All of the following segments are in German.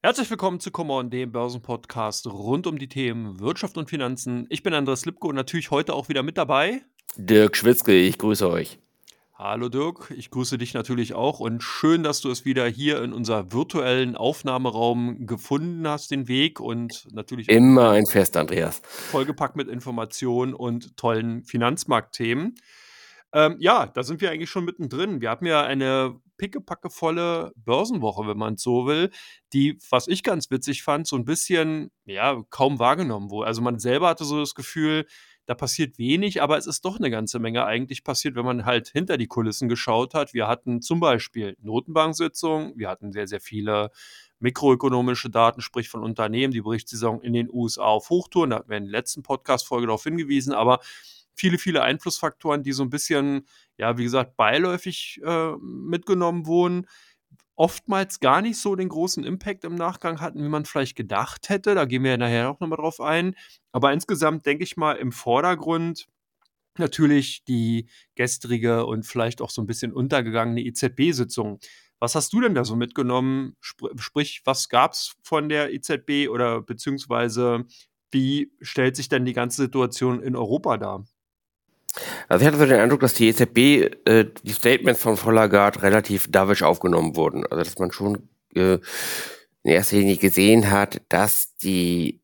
Herzlich willkommen zu Come On, dem Börsenpodcast rund um die Themen Wirtschaft und Finanzen. Ich bin Andreas Lipko und natürlich heute auch wieder mit dabei. Dirk Schwitzke, ich grüße euch. Hallo Dirk, ich grüße dich natürlich auch und schön, dass du es wieder hier in unser virtuellen Aufnahmeraum gefunden hast, den Weg und natürlich auch Immer wieder ein Fest, Andreas. vollgepackt mit Informationen und tollen Finanzmarktthemen. Ja, da sind wir eigentlich schon mittendrin. Wir hatten ja eine pickepackevolle Börsenwoche, wenn man es so will, die, was ich ganz witzig fand, so ein bisschen, ja, kaum wahrgenommen wurde. Also man selber hatte so das Gefühl, da passiert wenig, aber es ist doch eine ganze Menge eigentlich passiert, wenn man halt hinter die Kulissen geschaut hat. Wir hatten zum Beispiel Notenbank-Sitzungen, wir hatten sehr, sehr viele mikroökonomische Daten, sprich von Unternehmen, die Berichtssaison in den USA auf Hochtouren. Da hatten wir in der letzten Podcast-Folge darauf hingewiesen, aber viele, viele Einflussfaktoren, die so ein bisschen, ja, wie gesagt, beiläufig mitgenommen wurden, oftmals gar nicht so den großen Impact im Nachgang hatten, wie man vielleicht gedacht hätte. Da gehen wir ja nachher auch nochmal drauf ein. Aber insgesamt denke ich mal im Vordergrund natürlich die gestrige und vielleicht auch so ein bisschen untergegangene EZB-Sitzung. Was hast du denn da so mitgenommen? Sprich, was gab's von der EZB oder beziehungsweise wie stellt sich denn die ganze Situation in Europa dar? Also ich hatte so den Eindruck, dass die EZB, die Statements von Frau Lagarde relativ dovish aufgenommen wurden. Also dass man schon in erster Linie gesehen hat, dass die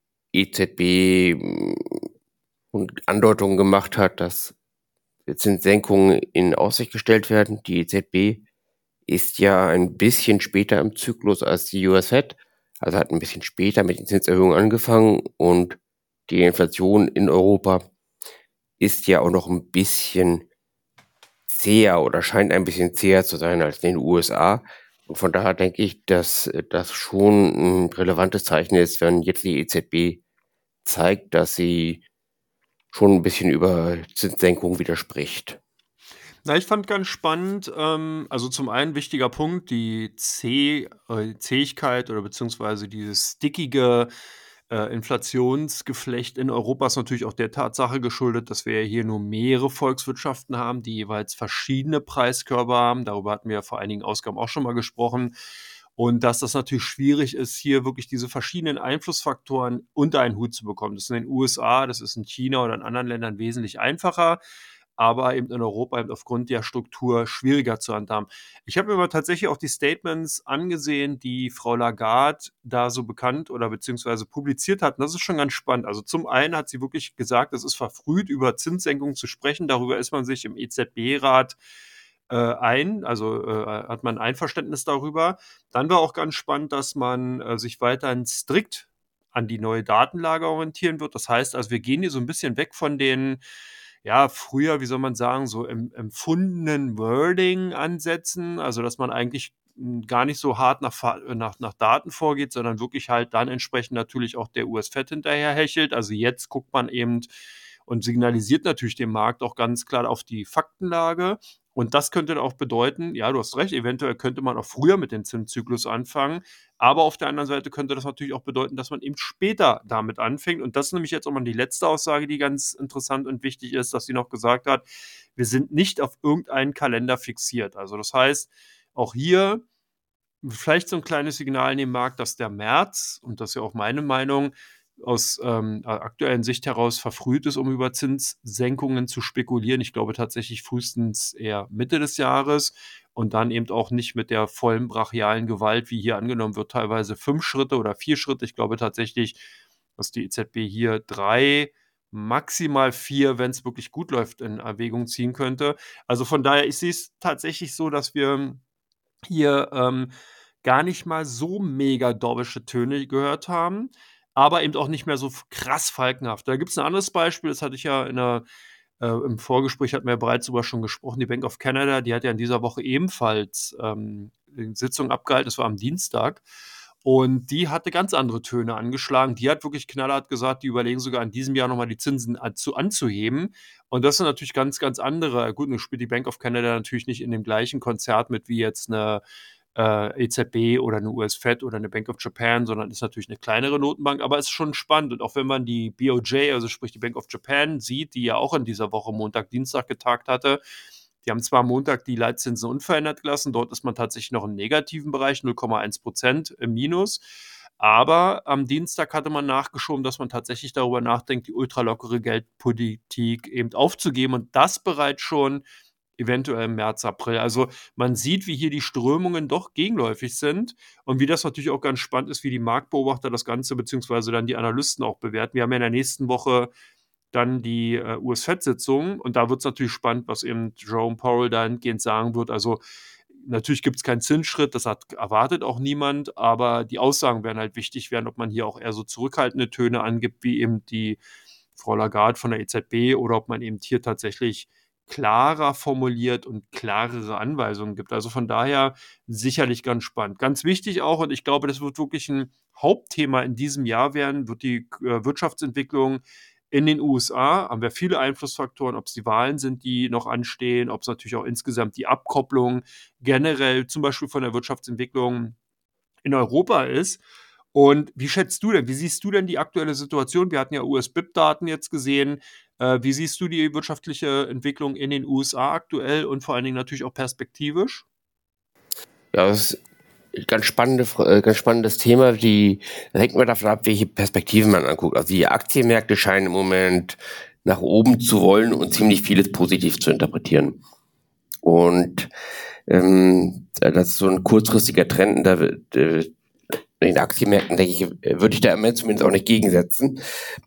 EZB Andeutungen gemacht hat, dass Zinssenkungen in Aussicht gestellt werden. Die EZB ist ja ein bisschen später im Zyklus als die US Fed, also hat ein bisschen später mit den Zinserhöhungen angefangen und die Inflation in Europa ist ja auch noch ein bisschen zäher oder scheint ein bisschen zäher zu sein als in den USA. Und von daher denke ich, dass das schon ein relevantes Zeichen ist, wenn jetzt die EZB zeigt, dass sie schon ein bisschen über Zinssenkung widerspricht. Na, ich fand ganz spannend, also zum einen wichtiger Punkt, die Zähigkeit oder beziehungsweise dieses stickige Inflationsgeflecht in Europa ist natürlich auch der Tatsache geschuldet, dass wir ja hier nur mehrere Volkswirtschaften haben, die jeweils verschiedene Preiskörbe haben. Darüber hatten wir ja vor einigen Ausgaben auch schon mal gesprochen. Und dass das natürlich schwierig ist, hier wirklich diese verschiedenen Einflussfaktoren unter einen Hut zu bekommen. Das ist in den USA, das ist in China oder in anderen Ländern wesentlich einfacher, aber eben in Europa eben aufgrund der Struktur schwieriger zu handhaben. Ich habe mir mal tatsächlich auch die Statements angesehen, die Frau Lagarde da so bekannt oder beziehungsweise publiziert hat. Und das ist schon ganz spannend. Also zum einen hat sie wirklich gesagt, es ist verfrüht, über Zinssenkungen zu sprechen. Darüber ist man sich im EZB-Rat hat man Einverständnis darüber. Dann war auch ganz spannend, dass man sich weiterhin strikt an die neue Datenlage orientieren wird. Das heißt, also wir gehen hier so ein bisschen weg von den, ja, früher, wie soll man sagen, so empfundenen Wording-Ansätzen, also dass man eigentlich gar nicht so hart nach Daten vorgeht, sondern wirklich halt dann entsprechend natürlich auch der US-Fed hinterher hechelt. Also jetzt guckt man eben und signalisiert natürlich dem Markt auch ganz klar auf die Faktenlage. Und das könnte dann auch bedeuten, ja, du hast recht, eventuell könnte man auch früher mit dem Zinszyklus anfangen. Aber auf der anderen Seite könnte das natürlich auch bedeuten, dass man eben später damit anfängt. Und das ist nämlich jetzt auch mal die letzte Aussage, die ganz interessant und wichtig ist, dass sie noch gesagt hat, wir sind nicht auf irgendeinen Kalender fixiert. Also das heißt, auch hier vielleicht so ein kleines Signal in den Markt, dass der März, und das ist ja auch meine Meinung, aus aktuellen Sicht heraus verfrüht ist, um über Zinssenkungen zu spekulieren. Ich glaube tatsächlich frühestens eher Mitte des Jahres und dann eben auch nicht mit der vollen brachialen Gewalt, wie hier angenommen wird, teilweise 5 Schritte oder 4 Schritte. Ich glaube tatsächlich, dass die EZB hier 3, maximal 4, wenn es wirklich gut läuft, in Erwägung ziehen könnte. Also von daher, ich sehe es tatsächlich so, dass wir hier gar nicht mal so mega dovische Töne gehört haben, aber eben auch nicht mehr so krass falkenhaft. Da gibt's 'n anderes Beispiel, das hatte ich ja im Vorgespräch hatten wir ja bereits drüber schon gesprochen. Die Bank of Canada, die hat ja in dieser Woche ebenfalls, 'ne Sitzung abgehalten. Das war am Dienstag. Und die hatte ganz andere Töne angeschlagen. Die hat wirklich knallhart gesagt, die überlegen sogar in diesem Jahr noch mal die Zinsen anzuheben. Und das sind natürlich ganz, ganz andere, gut, nun spielt die Bank of Canada natürlich nicht in dem gleichen Konzert mit wie jetzt eine EZB oder eine US-Fed oder eine Bank of Japan, sondern ist natürlich eine kleinere Notenbank, aber ist schon spannend. Und auch wenn man die BOJ, also sprich die Bank of Japan, sieht, die ja auch in dieser Woche Montag, Dienstag getagt hatte, Die haben zwar am Montag die Leitzinsen unverändert gelassen, dort ist man tatsächlich noch im negativen Bereich, 0,1% im Minus. Aber am Dienstag hatte man nachgeschoben, dass man tatsächlich darüber nachdenkt, die ultralockere Geldpolitik eben aufzugeben und das bereits schon eventuell im März, April. Also man sieht, wie hier die Strömungen doch gegenläufig sind und wie das natürlich auch ganz spannend ist, wie die Marktbeobachter das Ganze beziehungsweise dann die Analysten auch bewerten. Wir haben ja in der nächsten Woche dann die US-Fed-Sitzung und da wird es natürlich spannend, was eben Jerome Powell dahingehend sagen wird. Also natürlich gibt es keinen Zinsschritt, das hat erwartet auch niemand, aber die Aussagen werden halt wichtig werden, ob man hier auch eher so zurückhaltende Töne angibt, wie eben die Frau Lagarde von der EZB oder ob man eben hier tatsächlich klarer formuliert und klarere Anweisungen gibt. Also von daher sicherlich ganz spannend. Ganz wichtig auch, und ich glaube, das wird wirklich ein Hauptthema in diesem Jahr werden, wird die Wirtschaftsentwicklung in den USA. Haben wir viele Einflussfaktoren, ob es die Wahlen sind, die noch anstehen, ob es natürlich auch insgesamt die Abkopplung generell zum Beispiel von der Wirtschaftsentwicklung in Europa ist. Und wie schätzt du denn, wie siehst du denn die aktuelle Situation? Wir hatten ja US-BIP-Daten jetzt gesehen. Wie siehst du die wirtschaftliche Entwicklung in den USA aktuell und vor allen Dingen natürlich auch perspektivisch? Ja, das ist ein ganz spannendes Thema. Das hängt immer davon ab, welche Perspektiven man anguckt. Also die Aktienmärkte scheinen im Moment nach oben zu wollen und ziemlich vieles positiv zu interpretieren. Und das ist so ein kurzfristiger Trend. In den Aktienmärkten, denke ich, würde ich da im Moment zumindest auch nicht gegensetzen.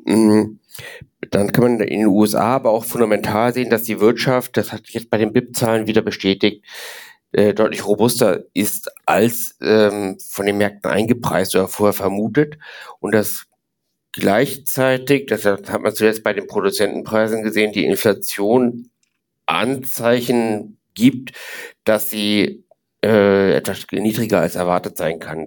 Dann kann man in den USA aber auch fundamental sehen, dass die Wirtschaft, das hat sich jetzt bei den BIP-Zahlen wieder bestätigt, deutlich robuster ist als von den Märkten eingepreist oder vorher vermutet. Und das gleichzeitig, das hat man zuletzt bei den Produzentenpreisen gesehen, die Inflation Anzeichen gibt, dass sie etwas niedriger als erwartet sein kann.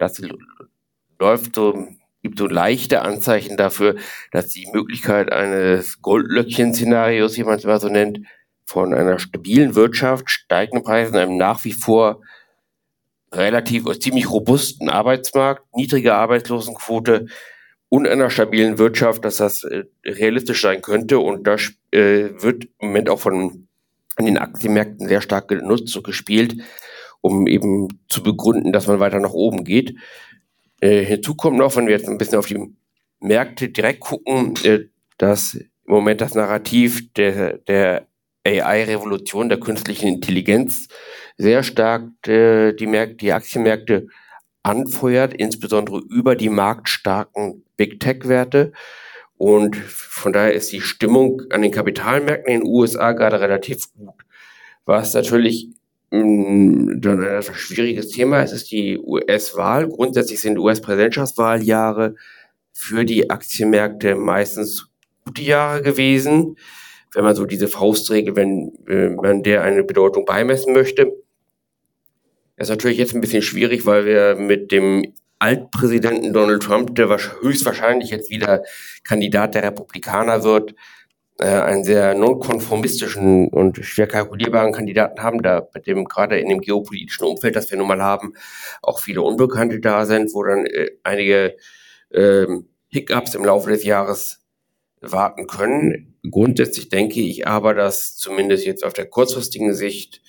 Gibt so leichte Anzeichen dafür, dass die Möglichkeit eines Goldlöckchen-Szenarios, wie man es immer so nennt, von einer stabilen Wirtschaft, steigenden Preisen, einem nach wie vor relativ ziemlich robusten Arbeitsmarkt, niedriger Arbeitslosenquote und einer stabilen Wirtschaft, dass das realistisch sein könnte. Und das wird im Moment auch an den Aktienmärkten sehr stark genutzt und gespielt, um eben zu begründen, dass man weiter nach oben geht. Hinzu kommt noch, wenn wir jetzt ein bisschen auf die Märkte direkt gucken, dass im Moment das Narrativ der AI-Revolution, der künstlichen Intelligenz sehr stark die Aktienmärkte anfeuert, insbesondere über die marktstarken Big Tech-Werte. Und von daher ist die Stimmung an den Kapitalmärkten in den USA gerade relativ gut. Was natürlich ein etwas schwieriges Thema ist die US-Wahl. Grundsätzlich sind US-Präsidentschaftswahljahre für die Aktienmärkte meistens gute Jahre gewesen, wenn man so diese Faustregel, wenn man der eine Bedeutung beimessen möchte. Das ist natürlich jetzt ein bisschen schwierig, weil wir mit dem Altpräsidenten Donald Trump, der höchstwahrscheinlich jetzt wieder Kandidat der Republikaner wird, einen sehr nonkonformistischen und schwer kalkulierbaren Kandidaten haben, da bei dem gerade in dem geopolitischen Umfeld, das wir nun mal haben, auch viele Unbekannte da sind, wo dann einige Hiccups im Laufe des Jahres warten können. Grundsätzlich denke ich aber, dass zumindest jetzt auf der kurzfristigen Sicht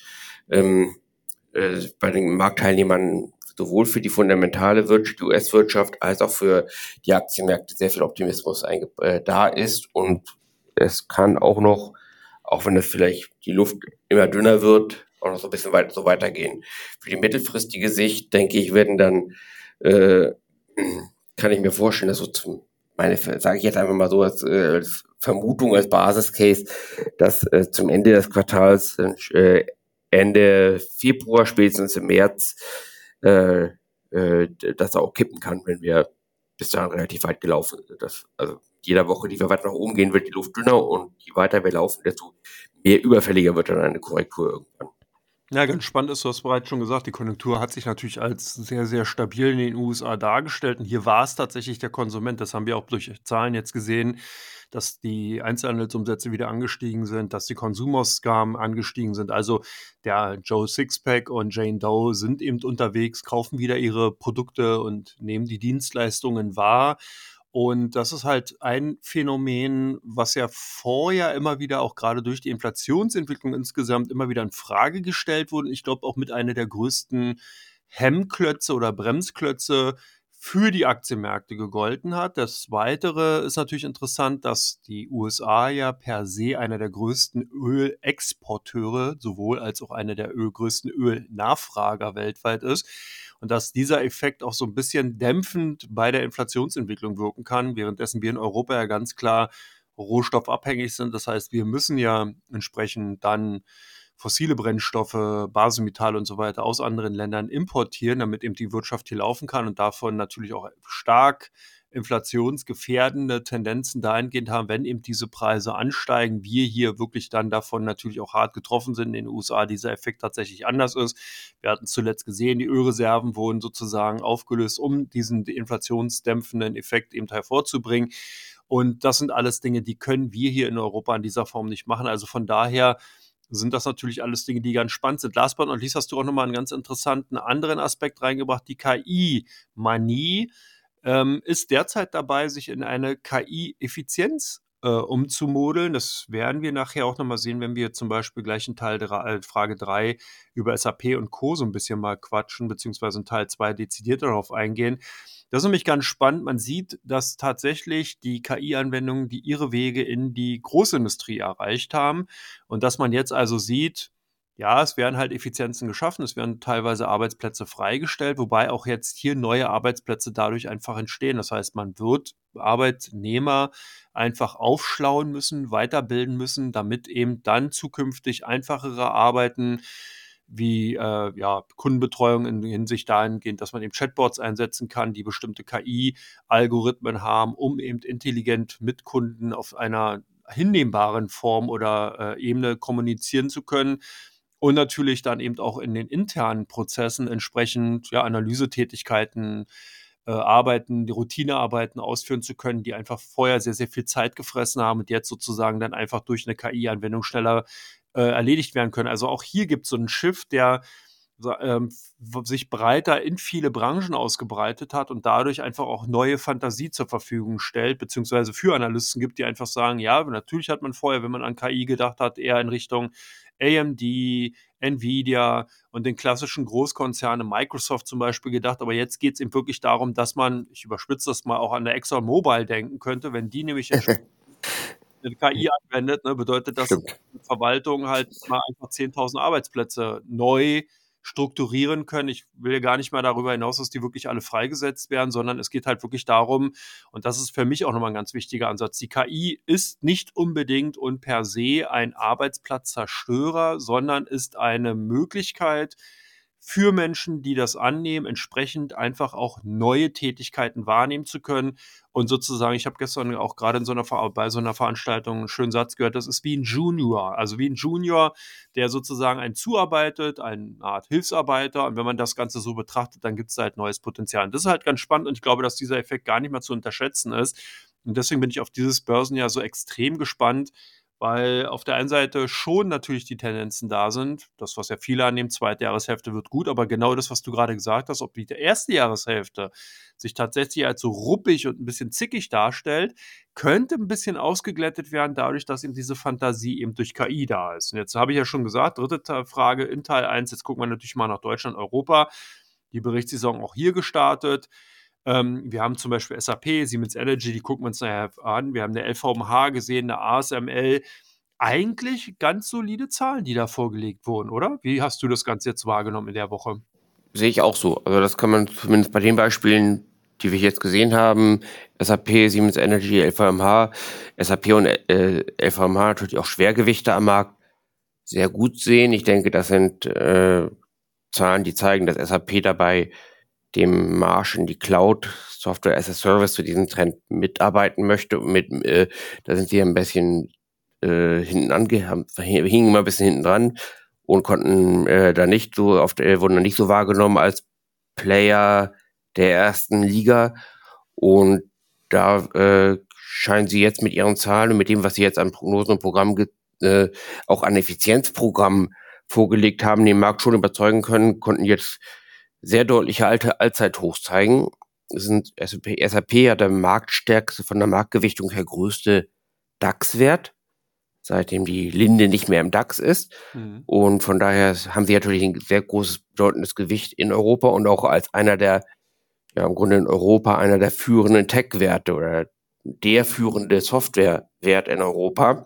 bei den Marktteilnehmern sowohl für die fundamentale Wirtschaft, die US-Wirtschaft, als auch für die Aktienmärkte sehr viel Optimismus da ist. Und es kann auch noch, auch wenn es vielleicht die Luft immer dünner wird, auch noch so ein bisschen so weitergehen. Für die mittelfristige Sicht, denke ich, werden dann, kann ich mir vorstellen, dass sage ich jetzt einfach mal so als Vermutung, als Basiscase, dass zum Ende des Quartals Ende Februar, spätestens im März, das auch kippen kann, wenn wir bis dahin relativ weit gelaufen sind. Also jeder Woche, die wir weiter nach oben gehen, wird die Luft dünner und je weiter wir laufen, desto mehr überfälliger wird dann eine Korrektur irgendwann. Ja, ganz spannend ist, du hast bereits schon gesagt, die Konjunktur hat sich natürlich als sehr, sehr stabil in den USA dargestellt. Und hier war es tatsächlich der Konsument. Das haben wir auch durch Zahlen jetzt gesehen, dass die Einzelhandelsumsätze wieder angestiegen sind, dass die Konsumausgaben angestiegen sind. Also der Joe Sixpack und Jane Doe sind eben unterwegs, kaufen wieder ihre Produkte und nehmen die Dienstleistungen wahr. Und das ist halt ein Phänomen, was ja vorher immer wieder, auch gerade durch die Inflationsentwicklung insgesamt, immer wieder in Frage gestellt wurde. Ich glaube auch mit einer der größten Hemmklötze oder Bremsklötze für die Aktienmärkte gegolten hat. Das Weitere ist natürlich interessant, dass die USA ja per se einer der größten Ölexporteure, sowohl als auch einer der größten Ölnachfrager weltweit ist. Und dass dieser Effekt auch so ein bisschen dämpfend bei der Inflationsentwicklung wirken kann, währenddessen wir in Europa ja ganz klar rohstoffabhängig sind. Das heißt, wir müssen ja entsprechend dann fossile Brennstoffe, Basismetalle und so weiter aus anderen Ländern importieren, damit eben die Wirtschaft hier laufen kann und davon natürlich auch stark inflationsgefährdende Tendenzen dahingehend haben, wenn eben diese Preise ansteigen, wir hier wirklich dann davon natürlich auch hart getroffen sind. In den USA dieser Effekt tatsächlich anders ist. Wir hatten zuletzt gesehen, die Ölreserven wurden sozusagen aufgelöst, um diesen inflationsdämpfenden Effekt eben hervorzubringen. Und das sind alles Dinge, die können wir hier in Europa in dieser Form nicht machen. Also von daher sind das natürlich alles Dinge, die ganz spannend sind. Last but not least hast du auch nochmal einen ganz interessanten anderen Aspekt reingebracht, die KI-Manie ist derzeit dabei, sich in eine KI-Effizienz umzumodeln. Das werden wir nachher auch nochmal sehen, wenn wir zum Beispiel gleich in Frage 3 über SAP und Co. so ein bisschen mal quatschen, beziehungsweise in Teil 2 dezidiert darauf eingehen. Das ist nämlich ganz spannend. Man sieht, dass tatsächlich die KI-Anwendungen, die ihre Wege in die Großindustrie erreicht haben und dass man jetzt also sieht, ja, es werden halt Effizienzen geschaffen, es werden teilweise Arbeitsplätze freigestellt, wobei auch jetzt hier neue Arbeitsplätze dadurch einfach entstehen. Das heißt, man wird Arbeitnehmer einfach aufschlauen müssen, weiterbilden müssen, damit eben dann zukünftig einfachere Arbeiten wie ja, Kundenbetreuung in Hinsicht dahingehend, dass man eben Chatbots einsetzen kann, die bestimmte KI-Algorithmen haben, um eben intelligent mit Kunden auf einer hinnehmbaren Form oder Ebene kommunizieren zu können. Und natürlich dann eben auch in den internen Prozessen entsprechend ja, Analysetätigkeiten, Arbeiten, die Routinearbeiten ausführen zu können, die einfach vorher sehr, sehr viel Zeit gefressen haben und jetzt sozusagen dann einfach durch eine KI-Anwendung schneller erledigt werden können. Also auch hier gibt es so einen Shift, der sich breiter in viele Branchen ausgebreitet hat und dadurch einfach auch neue Fantasie zur Verfügung stellt, beziehungsweise für Analysten gibt, die einfach sagen, ja, natürlich hat man vorher, wenn man an KI gedacht hat, eher in Richtung AMD, Nvidia und den klassischen Großkonzernen, Microsoft zum Beispiel gedacht, aber jetzt geht es eben wirklich darum, dass man, ich überspitze das mal, auch an der ExxonMobil denken könnte, wenn die nämlich eine KI anwendet, ne, bedeutet das, Stimmt. Verwaltung halt mal einfach 10.000 Arbeitsplätze neu strukturieren können. Ich will ja gar nicht mal darüber hinaus, dass die wirklich alle freigesetzt werden, sondern es geht halt wirklich darum, und das ist für mich auch nochmal ein ganz wichtiger Ansatz, die KI ist nicht unbedingt und per se ein Arbeitsplatzzerstörer, sondern ist eine Möglichkeit für Menschen, die das annehmen, entsprechend einfach auch neue Tätigkeiten wahrnehmen zu können und sozusagen, ich habe gestern auch gerade bei so einer Veranstaltung einen schönen Satz gehört, das ist wie ein Junior, also wie ein Junior, der sozusagen einen zuarbeitet, eine Art Hilfsarbeiter und wenn man das Ganze so betrachtet, dann gibt es halt neues Potenzial. Und das ist halt ganz spannend und ich glaube, dass dieser Effekt gar nicht mehr zu unterschätzen ist und deswegen bin ich auf dieses Börsenjahr so extrem gespannt, weil auf der einen Seite schon natürlich die Tendenzen da sind. Das, was ja viele annehmen, zweite Jahreshälfte wird gut, aber genau das, was du gerade gesagt hast, ob die erste Jahreshälfte sich tatsächlich als so ruppig und ein bisschen zickig darstellt, könnte ein bisschen ausgeglättet werden, dadurch, dass eben diese Fantasie eben durch KI da ist. Und jetzt habe ich ja schon gesagt, dritte Frage in Teil 1, jetzt gucken wir natürlich mal nach Deutschland, Europa. Die Berichtssaison auch hier gestartet. Wir haben zum Beispiel SAP, Siemens Energy, die gucken wir uns nachher an. Wir haben eine LVMH gesehen, eine ASML. Eigentlich ganz solide Zahlen, die da vorgelegt wurden, oder? Wie hast du das Ganze jetzt wahrgenommen in der Woche? Sehe ich auch so. Also das kann man zumindest bei den Beispielen, die wir jetzt gesehen haben, SAP, Siemens Energy, LVMH, SAP und LVMH natürlich auch Schwergewichte am Markt sehr gut sehen. Ich denke, das sind Zahlen, die zeigen, dass SAP dabei dem Marsch in die Cloud, Software as a Service, zu diesem Trend mitarbeiten möchte. Da sind sie ein bisschen hingen mal ein bisschen hinten dran und konnten da nicht so wurden da nicht so wahrgenommen als Player der ersten Liga. Und da scheinen sie jetzt mit ihren Zahlen und mit dem, was sie jetzt an Prognosen und Programmen auch an Effizienzprogrammen vorgelegt haben, den Markt schon überzeugen können, konnten jetzt sehr deutliche Allzeithochs zeigen. SAP hat der marktstärkste, von der Marktgewichtung her größte DAX-Wert, seitdem die Linde nicht mehr im DAX ist. Und von daher haben sie natürlich ein sehr großes, bedeutendes Gewicht in Europa und auch als einer der, ja, im Grunde in Europa einer der führenden Tech-Werte oder der führende Software-Wert in Europa,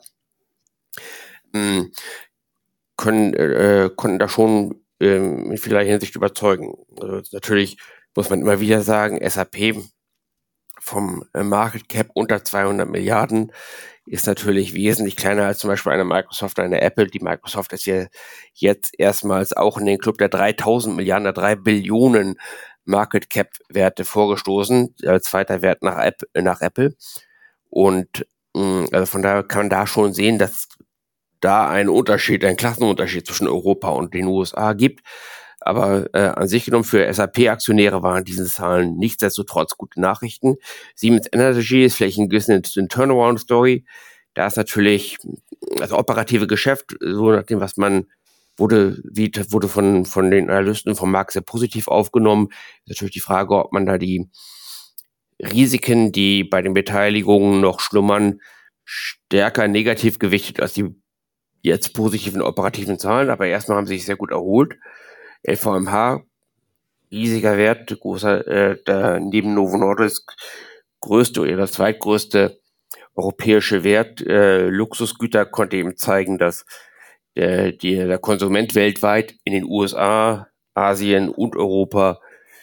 konnten da schon in vielerlei Hinsicht überzeugen. Also natürlich muss man immer wieder sagen, SAP vom Market Cap unter 200 Milliarden ist natürlich wesentlich kleiner als zum Beispiel eine Microsoft oder eine Apple. Die Microsoft ist ja jetzt erstmals auch in den Club der 3000 Milliarden, der 3 Billionen Market Cap Werte vorgestoßen, als zweiter Wert nach Apple. Und also von daher kann man da schon sehen, dass da ein Klassenunterschied zwischen Europa und den USA gibt. Aber an sich genommen für SAP-Aktionäre waren diese Zahlen nichtsdestotrotz gute Nachrichten. Siemens Energy ist vielleicht ein bisschen eine Turnaround-Story. Da ist natürlich das operative Geschäft, so nach dem, was man wurde von den Analysten vom Markt sehr positiv aufgenommen. Ist natürlich die Frage, ob man da die Risiken, die bei den Beteiligungen noch schlummern, stärker negativ gewichtet als die jetzt positiven operativen Zahlen. Aber erstmal haben sie sich sehr gut erholt. LVMH, riesiger Wert, neben Novo Nordisk größte oder das zweitgrößte europäische Wert. Luxusgüter konnte eben zeigen, dass der Konsument weltweit in den USA, Asien und Europa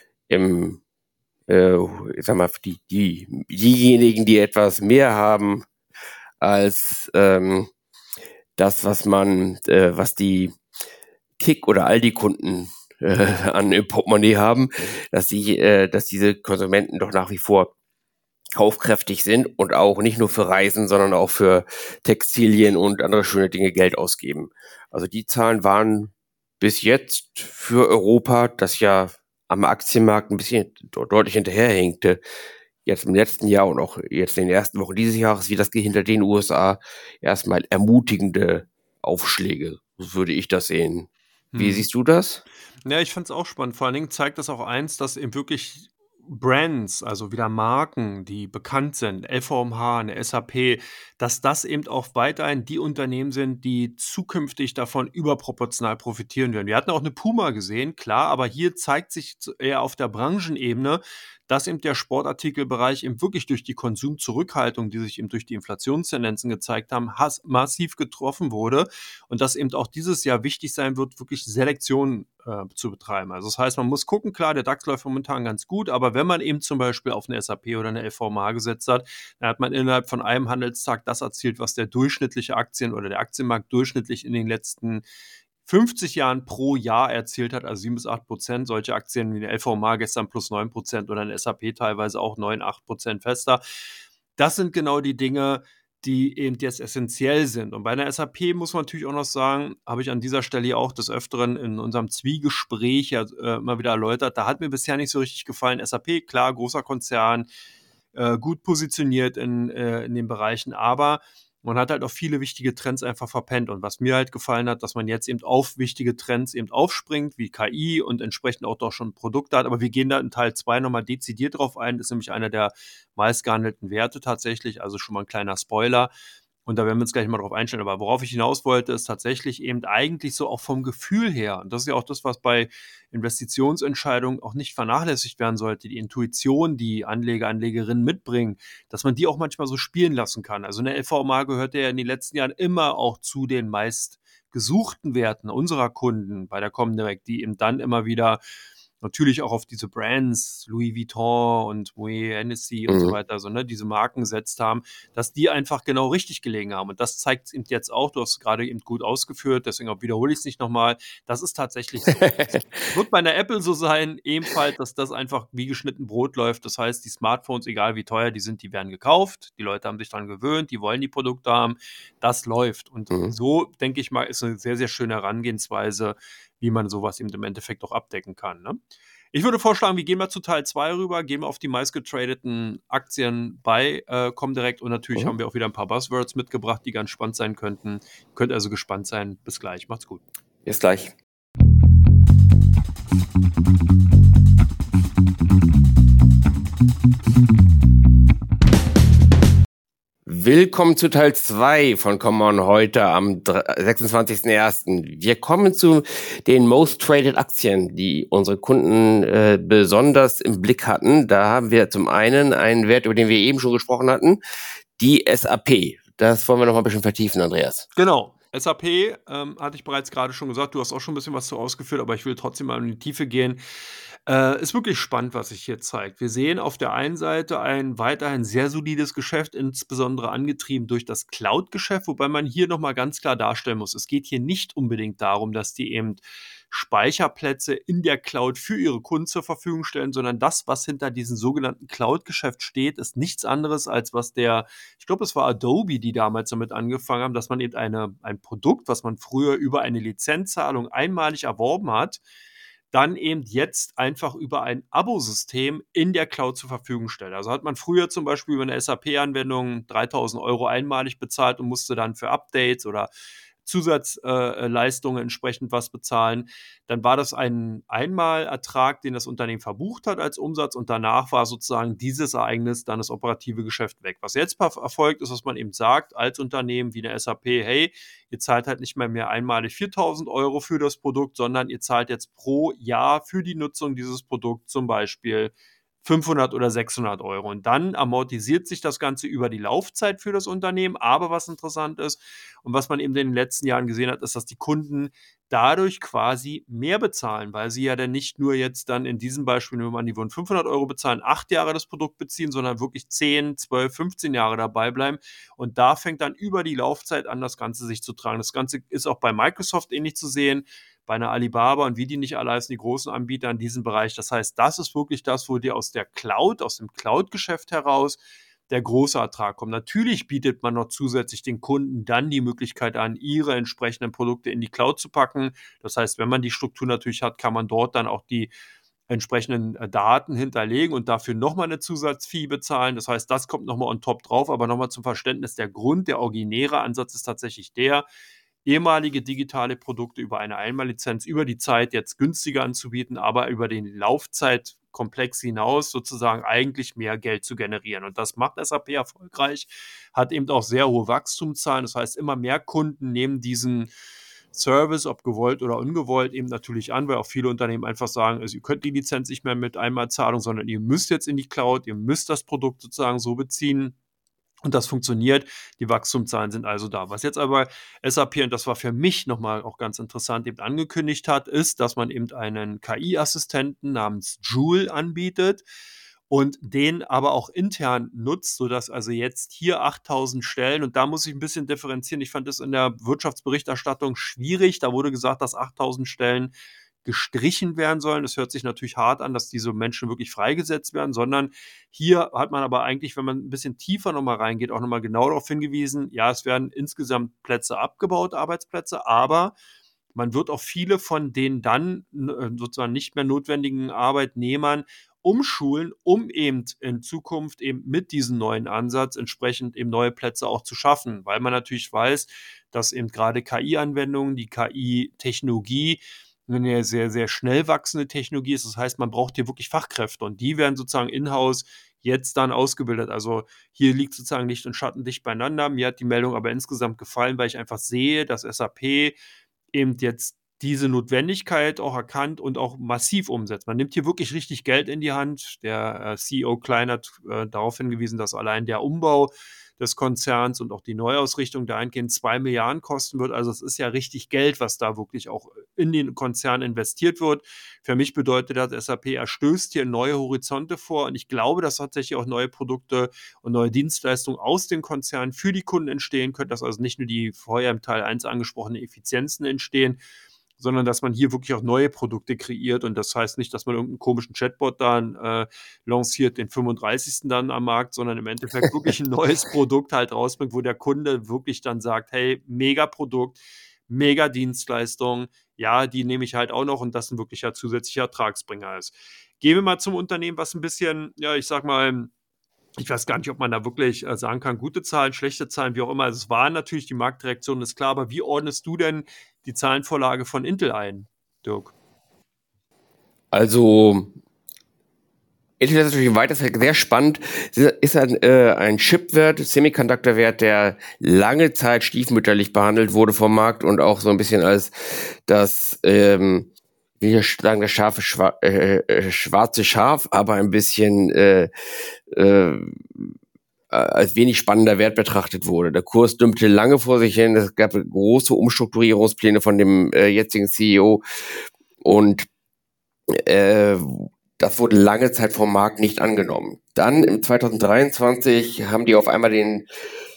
ich sag mal, diejenigen, die etwas mehr haben als das, was die Kick- oder Aldi-Kunden an im Portemonnaie haben, dass diese Konsumenten doch nach wie vor kaufkräftig sind und auch nicht nur für Reisen, sondern auch für Textilien und andere schöne Dinge Geld ausgeben. Also die Zahlen waren bis jetzt für Europa, das ja am Aktienmarkt ein bisschen deutlich hinterherhinkte, jetzt im letzten Jahr und auch jetzt in den ersten Wochen dieses Jahres, wie das hinter den USA, erstmal ermutigende Aufschläge, so würde ich das sehen. Wie siehst du das? Ja, ich fand es auch spannend. Vor allen Dingen zeigt das auch eins, dass eben wirklich Brands, also wieder Marken, die bekannt sind, LVMH, eine SAP, dass das eben auch weiterhin die Unternehmen sind, die zukünftig davon überproportional profitieren werden. Wir hatten auch eine Puma gesehen, klar, aber hier zeigt sich eher auf der Branchenebene, dass eben der Sportartikelbereich eben wirklich durch die Konsumzurückhaltung, die sich eben durch die Inflationstendenzen gezeigt haben, massiv getroffen wurde und dass eben auch dieses Jahr wichtig sein wird, wirklich Selektion zu betreiben. Also das heißt, man muss gucken, klar, der DAX läuft momentan ganz gut, aber wenn man eben zum Beispiel auf eine SAP oder eine LVMH gesetzt hat, dann hat man innerhalb von einem Handelstag das erzielt, was der durchschnittliche oder der Aktienmarkt durchschnittlich in den letzten 50 Jahren pro Jahr erzielt hat, also 7-8%. Solche Aktien wie eine LVMH gestern plus 9% oder eine SAP teilweise auch 9-8% fester. Das sind genau die Dinge, die eben jetzt essentiell sind. Und bei einer SAP muss man natürlich auch noch sagen, habe ich an dieser Stelle ja auch des Öfteren in unserem Zwiegespräch ja immer wieder erläutert, da hat mir bisher nicht so richtig gefallen. SAP, klar, großer Konzern, gut positioniert in den Bereichen, aber man hat halt auch viele wichtige Trends einfach verpennt. Und was mir halt gefallen hat, dass man jetzt eben auf wichtige Trends eben aufspringt, wie KI und entsprechend auch doch schon Produkte hat. Aber wir gehen da in Teil 2 nochmal dezidiert drauf ein. Das ist nämlich einer der meistgehandelten Werte tatsächlich, also schon mal ein kleiner Spoiler. Und da werden wir uns gleich mal drauf einstellen. Aber worauf ich hinaus wollte, ist tatsächlich eben eigentlich so auch vom Gefühl her. Und das ist ja auch das, was bei Investitionsentscheidungen auch nicht vernachlässigt werden sollte. Die Intuition, die Anleger, Anlegerinnen mitbringen, dass man die auch manchmal so spielen lassen kann. Also eine LVMH gehörte ja in den letzten Jahren immer auch zu den meist gesuchten Werten unserer Kunden bei der Comdirect, die eben dann immer wieder natürlich auch auf diese Brands, Louis Vuitton und Moet Hennessy und so weiter, so, ne, diese Marken gesetzt haben, dass die einfach genau richtig gelegen haben. Und das zeigt es eben jetzt auch, du hast es gerade eben gut ausgeführt, deswegen wiederhole ich es nicht nochmal, das ist tatsächlich so. Wird bei einer Apple so sein, ebenfalls, dass das einfach wie geschnitten Brot läuft. Das heißt, die Smartphones, egal wie teuer die sind, die werden gekauft. Die Leute haben sich daran gewöhnt, die wollen die Produkte haben. Das läuft. Und so, denke ich mal, ist eine sehr, sehr schöne Herangehensweise, wie man sowas eben im Endeffekt auch abdecken kann. Ne? Ich würde vorschlagen, wir gehen mal zu Teil 2 rüber, gehen wir auf die meistgetradeten Aktien bei Comdirect und natürlich haben wir auch wieder ein paar Buzzwords mitgebracht, die ganz spannend sein könnten. Ihr könnt also gespannt sein. Bis gleich. Macht's gut. Bis gleich. Willkommen zu Teil 2 von Common heute am 26.01. Wir kommen zu den Most Traded Aktien, die unsere Kunden besonders im Blick hatten. Da haben wir zum einen einen Wert, über den wir eben schon gesprochen hatten, die SAP. Das wollen wir noch mal ein bisschen vertiefen, Andreas. Genau. SAP hatte ich bereits gerade schon gesagt, du hast auch schon ein bisschen was zu ausgeführt, aber ich will trotzdem mal in die Tiefe gehen. Ist wirklich spannend, was sich hier zeigt. Wir sehen auf der einen Seite ein weiterhin sehr solides Geschäft, insbesondere angetrieben durch das Cloud-Geschäft, wobei man hier noch mal ganz klar darstellen muss, es geht hier nicht unbedingt darum, dass die eben Speicherplätze in der Cloud für ihre Kunden zur Verfügung stellen, sondern das, was hinter diesem sogenannten Cloud-Geschäft steht, ist nichts anderes als was ich glaube, es war Adobe, die damals damit angefangen haben, dass man eben ein Produkt, was man früher über eine Lizenzzahlung einmalig erworben hat, dann eben jetzt einfach über ein Abosystem in der Cloud zur Verfügung stellt. Also hat man früher zum Beispiel über eine SAP-Anwendung 3.000 € einmalig bezahlt und musste dann für Updates oder Zusatzleistungen entsprechend was bezahlen. Dann war das ein Einmalertrag, den das Unternehmen verbucht hat als Umsatz und danach war sozusagen dieses Ereignis dann das operative Geschäft weg. Was jetzt erfolgt, ist, dass man eben sagt, als Unternehmen wie eine SAP, hey, ihr zahlt halt nicht mehr einmalig 4.000 € für das Produkt, sondern ihr zahlt jetzt pro Jahr für die Nutzung dieses Produkts zum Beispiel 500 oder 600 €. Und dann amortisiert sich das Ganze über die Laufzeit für das Unternehmen. Aber was interessant ist und was man eben in den letzten Jahren gesehen hat, ist, dass die Kunden dadurch quasi mehr bezahlen, weil sie ja dann nicht nur jetzt dann in diesem Beispiel, wenn man die wollen 500 € bezahlen, 8 Jahre das Produkt beziehen, sondern wirklich 10, 12, 15 Jahre dabei bleiben. Und da fängt dann über die Laufzeit an, das Ganze sich zu tragen. Das Ganze ist auch bei Microsoft ähnlich zu sehen, bei einer Alibaba und wie die nicht alle heißen, die großen Anbieter in diesem Bereich. Das heißt, das ist wirklich das, wo dir aus der Cloud, aus dem Cloud-Geschäft heraus der große Ertrag kommt. Natürlich bietet man noch zusätzlich den Kunden dann die Möglichkeit an, ihre entsprechenden Produkte in die Cloud zu packen. Das heißt, wenn man die Struktur natürlich hat, kann man dort dann auch die entsprechenden Daten hinterlegen und dafür nochmal eine Zusatzfee bezahlen. Das heißt, das kommt nochmal on top drauf, aber nochmal zum Verständnis, der Grund, der originäre Ansatz ist tatsächlich der, ehemalige digitale Produkte über eine Einmallizenz über die Zeit jetzt günstiger anzubieten, aber über den Laufzeitkomplex hinaus sozusagen eigentlich mehr Geld zu generieren. Und das macht SAP erfolgreich, hat eben auch sehr hohe Wachstumszahlen. Das heißt, immer mehr Kunden nehmen diesen Service, ob gewollt oder ungewollt, eben natürlich an, weil auch viele Unternehmen einfach sagen, also ihr könnt die Lizenz nicht mehr mit Einmalzahlung, sondern ihr müsst jetzt in die Cloud, ihr müsst das Produkt sozusagen so beziehen. Und das funktioniert. Die Wachstumszahlen sind also da. Was jetzt aber SAP, und das war für mich nochmal auch ganz interessant, eben angekündigt hat, ist, dass man eben einen KI-Assistenten namens Joule anbietet und den aber auch intern nutzt, sodass also jetzt hier 8.000 Stellen, und da muss ich ein bisschen differenzieren. Ich fand es in der Wirtschaftsberichterstattung schwierig. Da wurde gesagt, dass 8.000 Stellen gestrichen werden sollen. Das hört sich natürlich hart an, dass diese Menschen wirklich freigesetzt werden, sondern hier hat man aber eigentlich, wenn man ein bisschen tiefer nochmal reingeht, auch nochmal genau darauf hingewiesen, ja, es werden insgesamt Plätze abgebaut, Arbeitsplätze, aber man wird auch viele von den dann sozusagen nicht mehr notwendigen Arbeitnehmern umschulen, um eben in Zukunft eben mit diesem neuen Ansatz entsprechend eben neue Plätze auch zu schaffen, weil man natürlich weiß, dass eben gerade KI-Anwendungen, die KI-Technologie eine sehr, sehr schnell wachsende Technologie ist. Das heißt, man braucht hier wirklich Fachkräfte und die werden sozusagen in-house jetzt dann ausgebildet. Also hier liegt sozusagen Licht und Schatten dicht beieinander. Mir hat die Meldung aber insgesamt gefallen, weil ich einfach sehe, dass SAP eben jetzt diese Notwendigkeit auch erkannt und auch massiv umsetzt. Man nimmt hier wirklich richtig Geld in die Hand. Der CEO Klein hat darauf hingewiesen, dass allein der Umbau des Konzerns und auch die Neuausrichtung dahingehend 2 Milliarden kosten wird. Also es ist ja richtig Geld, was da wirklich auch in den Konzern investiert wird. Für mich bedeutet das, SAP erstößt hier neue Horizonte vor und ich glaube, dass tatsächlich auch neue Produkte und neue Dienstleistungen aus den Konzernen für die Kunden entstehen können, dass also nicht nur die vorher im Teil 1 angesprochenen Effizienzen entstehen, sondern dass man hier wirklich auch neue Produkte kreiert. Und das heißt nicht, dass man irgendeinen komischen Chatbot dann lanciert, den 35. dann am Markt, sondern im Endeffekt wirklich ein neues Produkt halt rausbringt, wo der Kunde wirklich dann sagt, hey, mega Produkt, mega Dienstleistung, ja, die nehme ich halt auch noch und das ein wirklicher zusätzlicher Ertragsbringer ist. Gehen wir mal zum Unternehmen, was ein bisschen, ja, ich sag mal, ich weiß gar nicht, ob man da wirklich sagen kann, gute Zahlen, schlechte Zahlen, wie auch immer. Also es war natürlich die Marktreaktion, ist klar, aber wie ordnest du denn die Zahlenvorlage von Intel ein, Dirk? Also Intel ist natürlich weiter sehr spannend. Ist ein Chipwert, Semiconductor-Wert, der lange Zeit stiefmütterlich behandelt wurde vom Markt und auch so ein bisschen als das, wie wir sagen, das schwarze Schaf, aber ein bisschen als wenig spannender Wert betrachtet wurde. Der Kurs dümpte lange vor sich hin. Es gab große Umstrukturierungspläne von dem jetzigen CEO und das wurde lange Zeit vom Markt nicht angenommen. Dann im 2023 haben die auf einmal den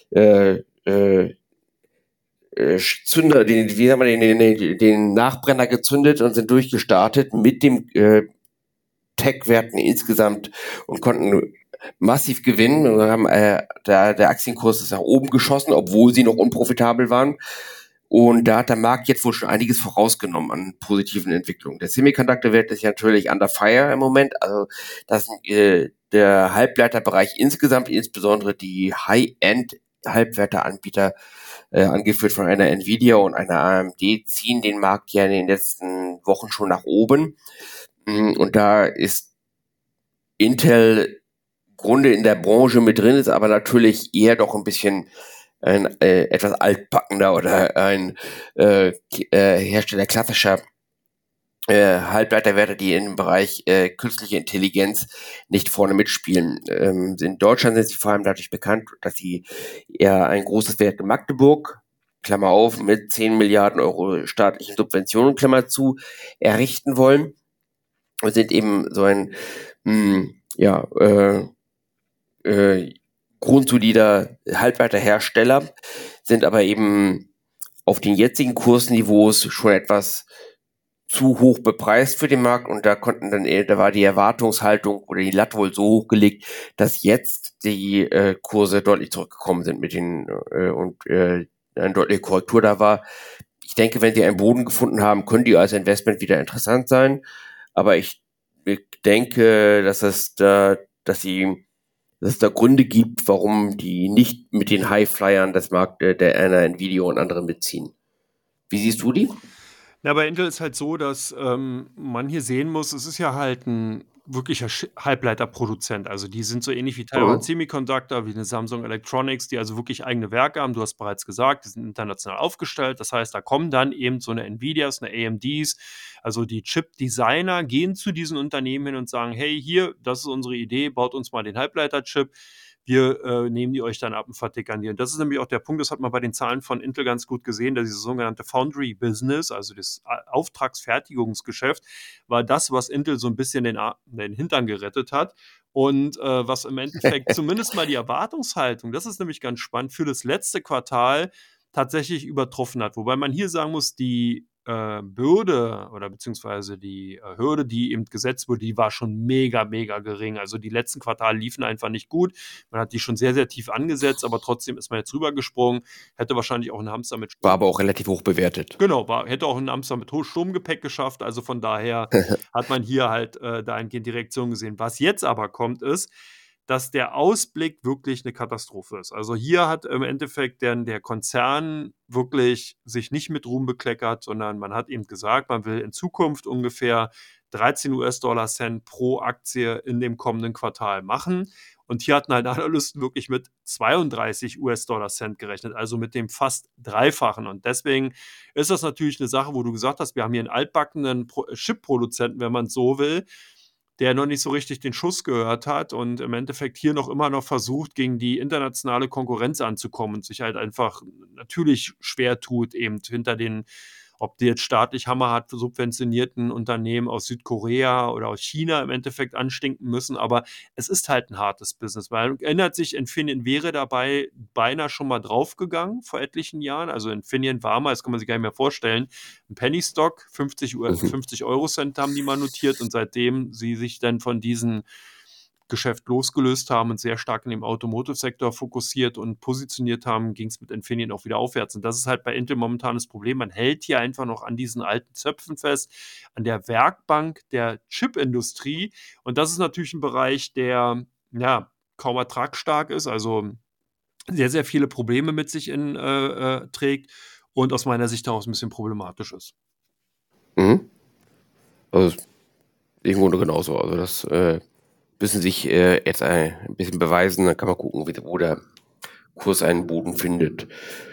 Zünder, den Nachbrenner gezündet und sind durchgestartet mit dem Tech-Werten insgesamt und konnten massiv gewinnen und haben der Aktienkurs ist nach oben geschossen, obwohl sie noch unprofitabel waren. Und da hat der Markt jetzt wohl schon einiges vorausgenommen an positiven Entwicklungen. Der Semiconductor-Wert ist ja natürlich under fire im Moment. Also das der Halbleiterbereich insgesamt, insbesondere die High-End-Halbleiteranbieter, angeführt von einer Nvidia und einer AMD, ziehen den Markt ja in den letzten Wochen schon nach oben. Und da ist Intel Grunde in der Branche mit drin, ist aber natürlich eher doch ein bisschen ein etwas altbackender oder ein Hersteller klassischer Halbleiterwerte, die im Bereich künstliche Intelligenz nicht vorne mitspielen. In Deutschland sind sie vor allem dadurch bekannt, dass sie eher ein großes Werk in Magdeburg, Klammer auf, mit 10 Milliarden Euro staatlichen Subventionen, Klammer zu, errichten wollen. Und sind eben so ein grundsolider Halbleiterhersteller, sind aber eben auf den jetzigen Kursniveaus schon etwas zu hoch bepreist für den Markt und da war die Erwartungshaltung oder die Latte wohl so hochgelegt, dass jetzt die Kurse deutlich zurückgekommen sind mit den eine deutliche Korrektur da war. Ich denke, wenn sie einen Boden gefunden haben, können die als Investment wieder interessant sein, aber ich denke, dass es da Gründe gibt, warum die nicht mit den Highflyern des Marktes der einer Nvidia und anderen mitziehen. Wie siehst du die? Ja, bei Intel ist halt so, dass man hier sehen muss, es ist ja halt ein wirklicher Halbleiterproduzent. Also die sind so ähnlich wie Taiwan Semiconductor, wie eine Samsung Electronics, die also wirklich eigene Werke haben. Du hast bereits gesagt, die sind international aufgestellt. Das heißt, da kommen dann eben so eine Nvidias, eine AMDs, also die Chip-Designer gehen zu diesen Unternehmen hin und sagen, hey, hier, das ist unsere Idee, baut uns mal den Halbleiterchip. Wir nehmen die euch dann ab und vertickern die. Und das ist nämlich auch der Punkt, das hat man bei den Zahlen von Intel ganz gut gesehen, dass dieses sogenannte Foundry-Business, also das Auftragsfertigungsgeschäft, war das, was Intel so ein bisschen den Hintern gerettet hat. Und was im Endeffekt zumindest mal die Erwartungshaltung, das ist nämlich ganz spannend, für das letzte Quartal tatsächlich übertroffen hat. Wobei man hier sagen muss, die Bürde oder beziehungsweise die Hürde, die eben gesetzt wurde, die war schon mega, mega gering. Also die letzten Quartale liefen einfach nicht gut. Man hat die schon sehr, sehr tief angesetzt, aber trotzdem ist man jetzt rübergesprungen. Hätte wahrscheinlich auch ein Hamster mit War aber auch relativ hoch bewertet. Genau, hätte auch ein Hamster mit Sturmgepäck geschafft. Also von daher hat man hier halt dahingehend die Reaktion gesehen. Was jetzt aber kommt, ist, dass der Ausblick wirklich eine Katastrophe ist. Also hier hat im Endeffekt der Konzern wirklich sich nicht mit Ruhm bekleckert, sondern man hat eben gesagt, man will in Zukunft ungefähr 13 US-Dollar-Cent pro Aktie in dem kommenden Quartal machen. Und hier hatten halt Analysten wirklich mit 32 US-Dollar-Cent gerechnet, also mit dem fast Dreifachen. Und deswegen ist das natürlich eine Sache, wo du gesagt hast, wir haben hier einen altbackenen Chip-Produzenten, wenn man es so will, der noch nicht so richtig den Schuss gehört hat und im Endeffekt hier noch immer noch versucht, gegen die internationale Konkurrenz anzukommen und sich halt einfach natürlich schwer tut, eben hinter den, ob die jetzt staatlich hammerhart subventionierten Unternehmen aus Südkorea oder aus China im Endeffekt anstinken müssen. Aber es ist halt ein hartes Business, weil erinnert sich, Infineon wäre dabei beinahe schon mal draufgegangen vor etlichen Jahren. Also Infineon war mal, das kann man sich gar nicht mehr vorstellen, ein Penny Stock, 50 Euro-Cent haben die mal notiert und seitdem sie sich dann von diesem Geschäft losgelöst haben und sehr stark in dem Automotive-Sektor fokussiert und positioniert haben, ging es mit Infineon auch wieder aufwärts. Und das ist halt bei Intel momentan das Problem. Man hält hier einfach noch an diesen alten Zöpfen fest, an der Werkbank der Chipindustrie. Und das ist natürlich ein Bereich, der ja kaum ertragsstark ist, also sehr, sehr viele Probleme mit sich trägt und aus meiner Sicht daraus ein bisschen problematisch ist. Mhm. Also im Grunde genauso. Also das müssen sich jetzt ein bisschen beweisen, dann kann man gucken, wo der Kurs einen Boden findet.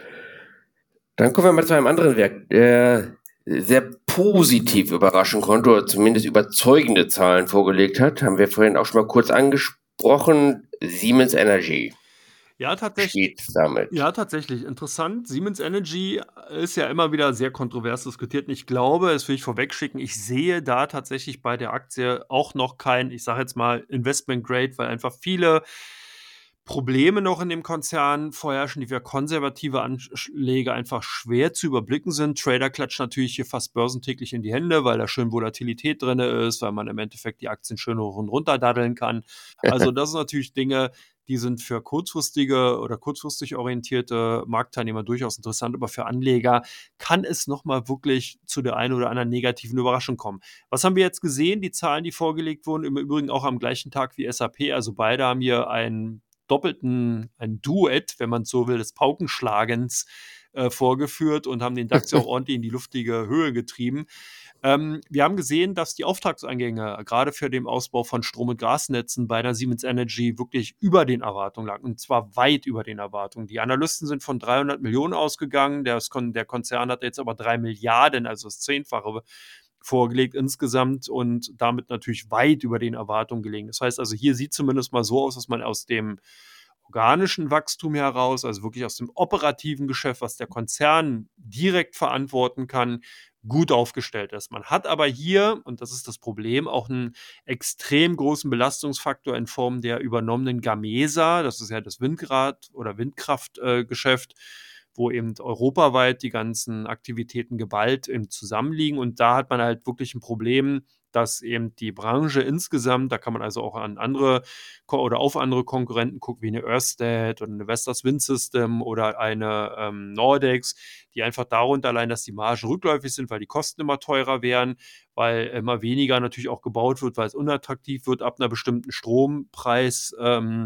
Dann kommen wir mal zu einem anderen Werk, der sehr positiv überraschen konnte, oder zumindest überzeugende Zahlen vorgelegt hat. Haben wir vorhin auch schon mal kurz angesprochen. Siemens Energy. Ja, tatsächlich. Steht damit. Ja, tatsächlich. Interessant. Siemens Energy ist ja immer wieder sehr kontrovers diskutiert. Und ich glaube, das will ich vorwegschicken, ich sehe da tatsächlich bei der Aktie auch noch kein, ich sage jetzt mal, Investment Grade, weil einfach viele Probleme noch in dem Konzern vorherrschen, die für konservative Anleger einfach schwer zu überblicken sind. Trader klatschen natürlich hier fast börsentäglich in die Hände, weil da schön Volatilität drin ist, weil man im Endeffekt die Aktien schön hoch und runter daddeln kann. Also das sind natürlich Dinge, die sind für kurzfristige oder kurzfristig orientierte Marktteilnehmer durchaus interessant, aber für Anleger kann es nochmal wirklich zu der einen oder anderen negativen Überraschung kommen. Was haben wir jetzt gesehen? Die Zahlen, die vorgelegt wurden, im Übrigen auch am gleichen Tag wie SAP, also beide haben hier ein Duett, wenn man so will, des Paukenschlagens vorgeführt und haben den DAX ja auch ordentlich in die luftige Höhe getrieben. Wir haben gesehen, dass die Auftragseingänge gerade für den Ausbau von Strom- und Gasnetzen bei der Siemens Energy wirklich über den Erwartungen lagen, und zwar weit über den Erwartungen. Die Analysten sind von 300 Millionen ausgegangen, der Konzern hat jetzt aber 3 Milliarden, also das Zehnfache vorgelegt insgesamt und damit natürlich weit über den Erwartungen gelegen. Das heißt also, hier sieht zumindest mal so aus, dass man aus dem organischen Wachstum heraus, also wirklich aus dem operativen Geschäft, was der Konzern direkt verantworten kann, gut aufgestellt ist. Man hat aber hier, und das ist das Problem, auch einen extrem großen Belastungsfaktor in Form der übernommenen Gamesa, das ist ja das Windrad- oder Windkraftgeschäft, wo eben europaweit die ganzen Aktivitäten geballt eben zusammenliegen. Und da hat man halt wirklich ein Problem, dass eben die Branche insgesamt, da kann man also auch an andere oder auf andere Konkurrenten gucken, wie eine Ørsted oder eine Vestas Wind System oder eine Nordex, die einfach darunter allein, dass die Margen rückläufig sind, weil die Kosten immer teurer werden, weil immer weniger natürlich auch gebaut wird, weil es unattraktiv wird ab einer bestimmten Strompreis.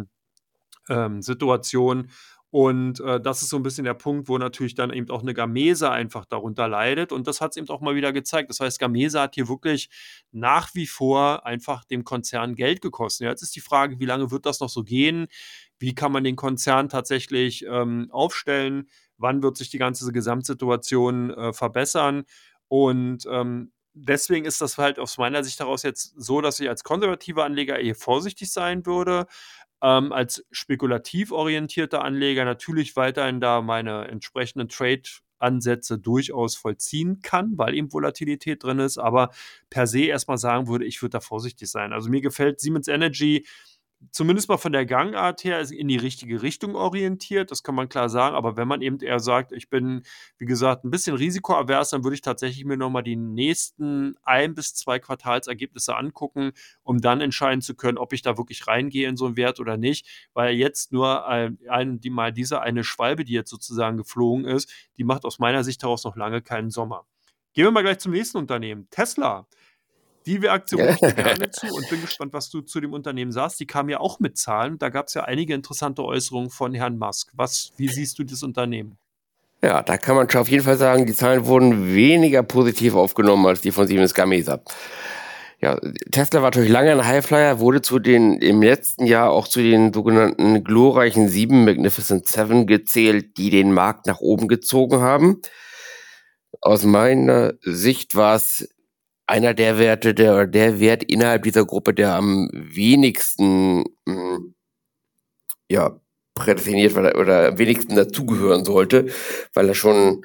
Situation. Und das ist so ein bisschen der Punkt, wo natürlich dann eben auch eine Gamesa einfach darunter leidet. Und das hat es eben auch mal wieder gezeigt. Das heißt, Gamesa hat hier wirklich nach wie vor einfach dem Konzern Geld gekostet. Ja, jetzt ist die Frage, wie lange wird das noch so gehen? Wie kann man den Konzern tatsächlich aufstellen? Wann wird sich die ganze Gesamtsituation verbessern? Und deswegen ist das halt aus meiner Sicht heraus jetzt so, dass ich als konservativer Anleger eher vorsichtig sein würde, als spekulativ orientierter Anleger natürlich weiterhin da meine entsprechenden Trade-Ansätze durchaus vollziehen kann, weil eben Volatilität drin ist, aber per se erstmal sagen würde, ich würde da vorsichtig sein. Also mir gefällt Siemens Energy zumindest mal von der Gangart her ist in die richtige Richtung orientiert, das kann man klar sagen. Aber wenn man eben eher sagt, ich bin, wie gesagt, ein bisschen risikoavers, dann würde ich tatsächlich mir nochmal die nächsten 1 bis 2 Quartalsergebnisse angucken, um dann entscheiden zu können, ob ich da wirklich reingehe in so einen Wert oder nicht. Weil jetzt nur diese eine Schwalbe, die jetzt sozusagen geflogen ist, die macht aus meiner Sicht heraus noch lange keinen Sommer. Gehen wir mal gleich zum nächsten Unternehmen. Tesla. Die Aktie hole ich dir gerne zu und bin gespannt, was du zu dem Unternehmen sagst. Die kam ja auch mit Zahlen. Da gab es ja einige interessante Äußerungen von Herrn Musk. Wie siehst du das Unternehmen? Ja, da kann man schon auf jeden Fall sagen, die Zahlen wurden weniger positiv aufgenommen als die von Siemens Gamesa. Ja, Tesla war natürlich lange ein Highflyer, wurde im letzten Jahr auch zu den sogenannten glorreichen 7, Magnificent Seven gezählt, die den Markt nach oben gezogen haben. Aus meiner Sicht war es einer der Werte, der Wert innerhalb dieser Gruppe, der am wenigsten prädestiniert war oder am wenigsten dazugehören sollte, weil er schon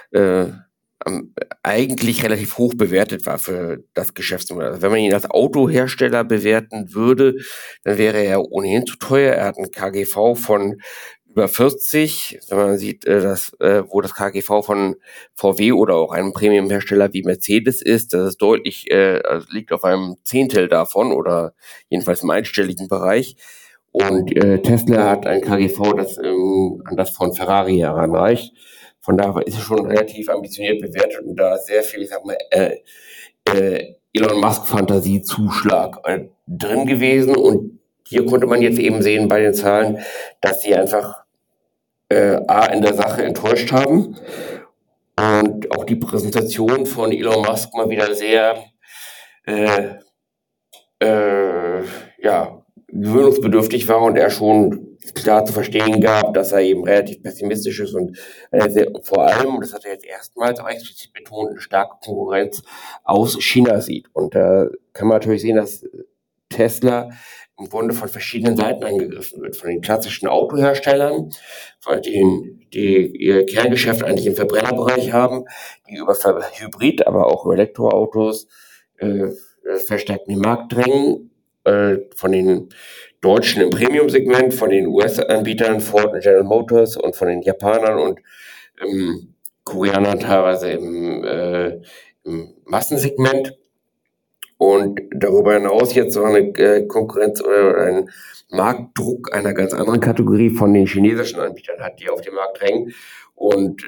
eigentlich relativ hoch bewertet war für das Geschäftsmodell. Also wenn man ihn als Autohersteller bewerten würde, dann wäre er ohnehin zu teuer. Er hat einen KGV von über 40. Wenn man sieht, wo das KGV von VW oder auch einem Premiumhersteller wie Mercedes ist, das ist deutlich, liegt auf einem Zehntel davon oder jedenfalls im einstelligen Bereich. Und Tesla hat ein KGV, das an das von Ferrari heranreicht. Von daher ist es schon relativ ambitioniert bewertet und da sehr viel, ich sag mal, Elon Musk-Fantasie-Zuschlag drin gewesen. Und hier konnte man jetzt eben sehen bei den Zahlen, dass sie einfach in der Sache enttäuscht haben. Und auch die Präsentation von Elon Musk mal wieder sehr gewöhnungsbedürftig war und er schon klar zu verstehen gab, dass er eben relativ pessimistisch ist und vor allem, und das hat er jetzt erstmals auch explizit betont, eine starke Konkurrenz aus China sieht. Und da kann man natürlich sehen, dass Tesla im Grunde von verschiedenen Seiten angegriffen wird. Von den klassischen Autoherstellern, von denen, die ihr Kerngeschäft eigentlich im Verbrennerbereich haben, die über Hybrid, aber auch über Elektroautos verstärkt in den Markt drängen, von den Deutschen im Premium-Segment, von den US-Anbietern Ford und General Motors und von den Japanern und Koreanern teilweise im Massensegment. Und darüber hinaus jetzt so eine Konkurrenz oder ein Marktdruck einer ganz anderen Kategorie von den chinesischen Anbietern hat, die auf den Markt drängen. Und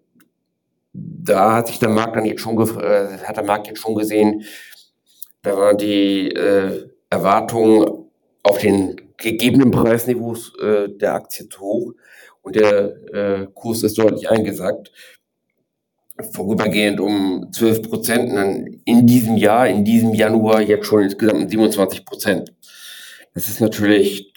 da hat sich der Markt dann jetzt schon hat der Markt jetzt schon gesehen, da waren die Erwartungen auf den gegebenen Preisniveaus der Aktie zu hoch und der Kurs ist deutlich eingesackt. Vorübergehend um 12% und dann in diesem Januar jetzt schon insgesamt 27%. Das ist natürlich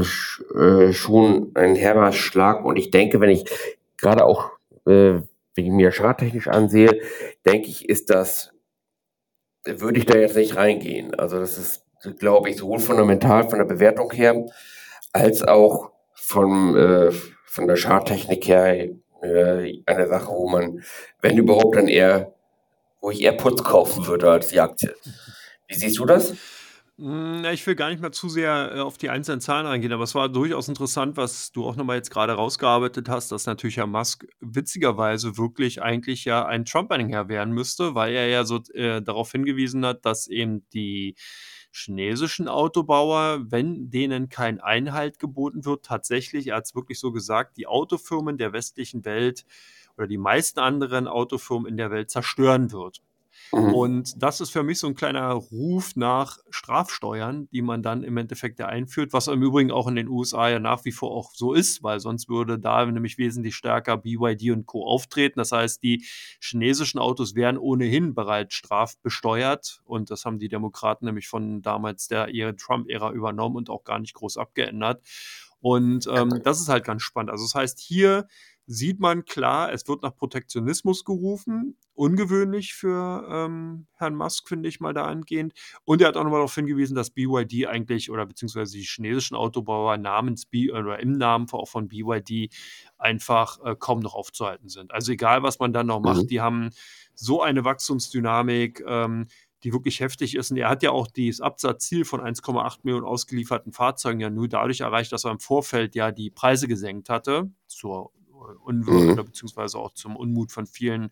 schon ein herber Schlag und ich denke, wenn ich gerade auch, wenn ich mir charttechnisch ansehe, denke ich, würde ich da jetzt nicht reingehen. Also das ist, glaube ich, sowohl fundamental von der Bewertung her, als auch von der Charttechnik her eine Sache, wo man, wenn überhaupt, wo ich eher Putz kaufen würde als die Aktie. Wie siehst du das? Ich will gar nicht mal zu sehr auf die einzelnen Zahlen eingehen, aber es war durchaus interessant, was du auch nochmal jetzt gerade rausgearbeitet hast, dass natürlich Herr Musk witzigerweise wirklich eigentlich ja ein Trump-Anhänger werden müsste, weil er ja so darauf hingewiesen hat, dass eben die chinesischen Autobauer, wenn denen kein Einhalt geboten wird, tatsächlich, er hat es wirklich so gesagt, die Autofirmen der westlichen Welt oder die meisten anderen Autofirmen in der Welt zerstören wird. Und das ist für mich so ein kleiner Ruf nach Strafsteuern, die man dann im Endeffekt ja einführt, was im Übrigen auch in den USA ja nach wie vor auch so ist, weil sonst würde da nämlich wesentlich stärker BYD und Co. auftreten. Das heißt, die chinesischen Autos wären ohnehin bereits strafbesteuert und das haben die Demokraten nämlich von damals der Trump-Ära übernommen und auch gar nicht groß abgeändert. Und das ist halt ganz spannend. Also das heißt, hier sieht man klar, es wird nach Protektionismus gerufen. Ungewöhnlich für Herrn Musk, finde ich mal dahingehend. Und er hat auch nochmal darauf hingewiesen, dass BYD eigentlich oder beziehungsweise die chinesischen Autobauer oder im Namen auch von BYD einfach kaum noch aufzuhalten sind. Also egal, was man dann noch macht, die haben so eine Wachstumsdynamik, die wirklich heftig ist. Und er hat ja auch dieses Absatzziel von 1,8 Millionen ausgelieferten Fahrzeugen ja nur dadurch erreicht, dass er im Vorfeld ja die Preise gesenkt hatte, zur Unwürde oder beziehungsweise auch zum Unmut von vielen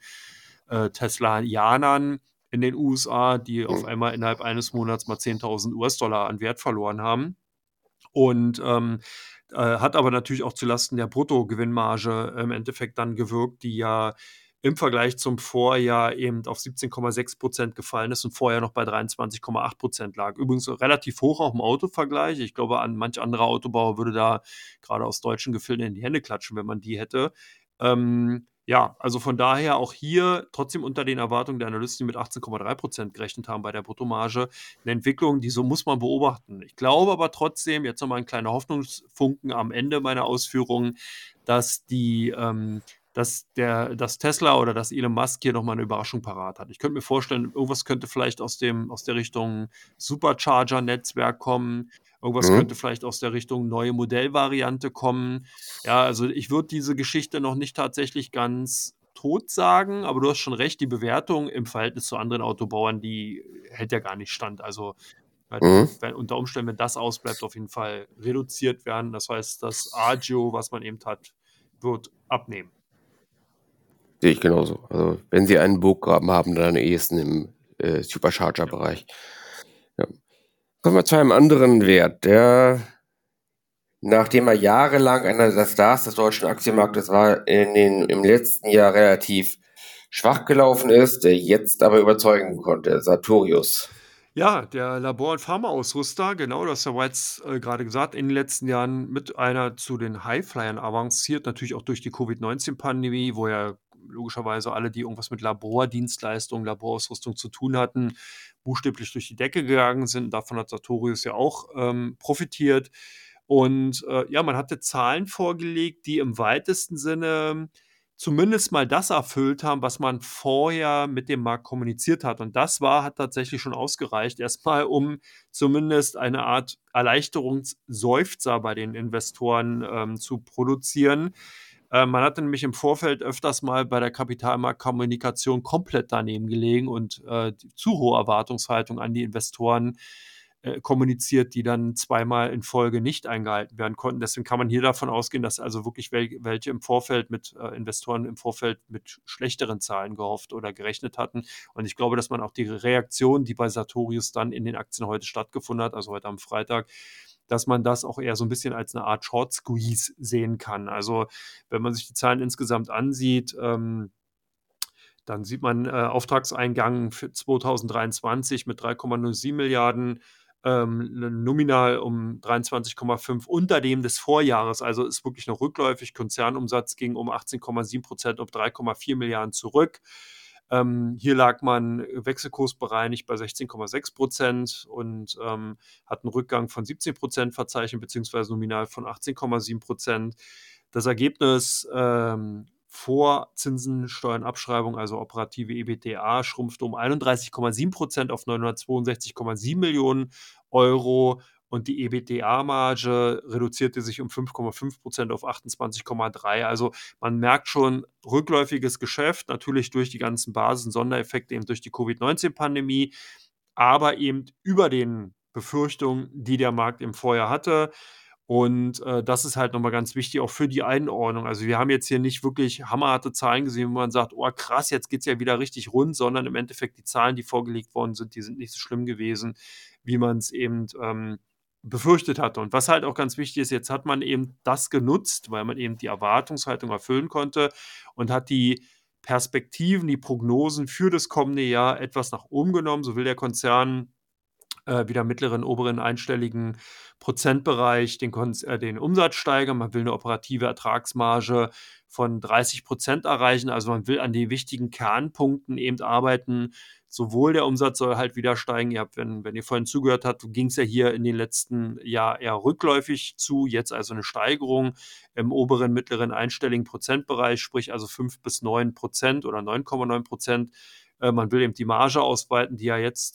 Teslaianern in den USA, die auf einmal innerhalb eines Monats mal 10.000 US-Dollar an Wert verloren haben. Und hat aber natürlich auch zulasten der Bruttogewinnmarge im Endeffekt dann gewirkt, die ja im Vergleich zum Vorjahr eben auf 17,6% gefallen ist und vorher noch bei 23,8% lag. Übrigens relativ hoch auch im Autovergleich. Ich glaube, an manch anderer Autobauer würde da gerade aus deutschen Gefilden in die Hände klatschen, wenn man die hätte. Ja, also von daher auch hier trotzdem unter den Erwartungen der Analysten, die mit 18,3% gerechnet haben bei der Bruttomarge, eine Entwicklung, die so muss man beobachten. Ich glaube aber trotzdem, jetzt nochmal ein kleiner Hoffnungsfunken am Ende meiner Ausführungen, dass dass Tesla oder dass Elon Musk hier nochmal eine Überraschung parat hat. Ich könnte mir vorstellen, irgendwas könnte vielleicht aus der Richtung Supercharger-Netzwerk kommen, irgendwas könnte vielleicht aus der Richtung neue Modellvariante kommen. Ja, also ich würde diese Geschichte noch nicht tatsächlich ganz tot sagen, aber du hast schon recht, die Bewertung im Verhältnis zu anderen Autobauern, die hält ja gar nicht stand. Also die werden unter Umständen, wenn das ausbleibt, auf jeden Fall reduziert werden. Das heißt, das Agio, was man eben hat, wird abnehmen. Sehe ich genauso. Also wenn sie einen Burggraben haben, dann am ehesten im Supercharger-Bereich. Ja. Kommen wir zu einem anderen Wert, der, nachdem er jahrelang einer der Stars des deutschen Aktienmarktes war, im letzten Jahr relativ schwach gelaufen ist, der jetzt aber überzeugen konnte, Sartorius. Ja, der Labor- und Pharmaausrüster, genau, das hast du ja bereits gerade gesagt, in den letzten Jahren mit einer zu den Highflyern avanciert, natürlich auch durch die Covid-19-Pandemie, wo ja logischerweise alle, die irgendwas mit Labordienstleistungen, Laborausrüstung zu tun hatten, buchstäblich durch die Decke gegangen sind. Davon hat Sartorius ja auch profitiert. Und ja, man hatte Zahlen vorgelegt, die im weitesten Sinne zumindest mal das erfüllt haben, was man vorher mit dem Markt kommuniziert hat. Und das hat tatsächlich schon ausgereicht, erstmal um zumindest eine Art Erleichterungsseufzer bei den Investoren zu produzieren. Man hatte nämlich im Vorfeld öfters mal bei der Kapitalmarktkommunikation komplett daneben gelegen und die zu hohe Erwartungshaltung an die Investoren kommuniziert, die dann zweimal in Folge nicht eingehalten werden konnten. Deswegen kann man hier davon ausgehen, dass also wirklich welche im Vorfeld mit Investoren im Vorfeld mit schlechteren Zahlen gehofft oder gerechnet hatten. Und ich glaube, dass man auch die Reaktion, die bei Sartorius dann in den Aktien heute stattgefunden hat, also heute am Freitag, dass man das auch eher so ein bisschen als eine Art Short Squeeze sehen kann. Also wenn man sich die Zahlen insgesamt ansieht, dann sieht man Auftragseingang für 2023 mit 3,07 Milliarden, nominal um 23,5 unter dem des Vorjahres. Also ist wirklich noch rückläufig. Konzernumsatz ging um 18,7% auf 3,4 Milliarden zurück. Hier lag man wechselkursbereinigt bei 16,6% und hat einen Rückgang von 17% verzeichnet, beziehungsweise nominal von 18,7%. Das Ergebnis vor Zinsen, Steuern, Abschreibung, also operative EBITDA, schrumpfte um 31,7% auf 962,7 Millionen Euro und die EBITDA-Marge reduzierte sich um 5,5% auf 28,3%. Also man merkt schon rückläufiges Geschäft, natürlich durch die ganzen Basen-Sondereffekte, eben durch die Covid-19-Pandemie, aber eben über den Befürchtungen, die der Markt im Vorjahr hatte. Und das ist halt nochmal ganz wichtig, auch für die Einordnung. Also wir haben jetzt hier nicht wirklich hammerharte Zahlen gesehen, wo man sagt, oh krass, jetzt geht es ja wieder richtig rund, sondern im Endeffekt die Zahlen, die vorgelegt worden sind, die sind nicht so schlimm gewesen, wie man es eben befürchtet hatte. Und was halt auch ganz wichtig ist, jetzt hat man eben das genutzt, weil man eben die Erwartungshaltung erfüllen konnte und hat die Perspektiven, die Prognosen für das kommende Jahr etwas nach oben genommen. So will der Konzern wieder mittleren, oberen einstelligen Prozentbereich den Umsatz steigern. Man will eine operative Ertragsmarge von 30% erreichen. Also man will an den wichtigen Kernpunkten eben arbeiten. Sowohl der Umsatz soll halt wieder steigen. Wenn ihr vorhin zugehört habt, ging es ja hier in den letzten Jahr eher rückläufig zu. Jetzt also eine Steigerung im oberen, mittleren einstelligen Prozentbereich, sprich also 5-9% oder 9,9%. Man will eben die Marge ausweiten, die ja jetzt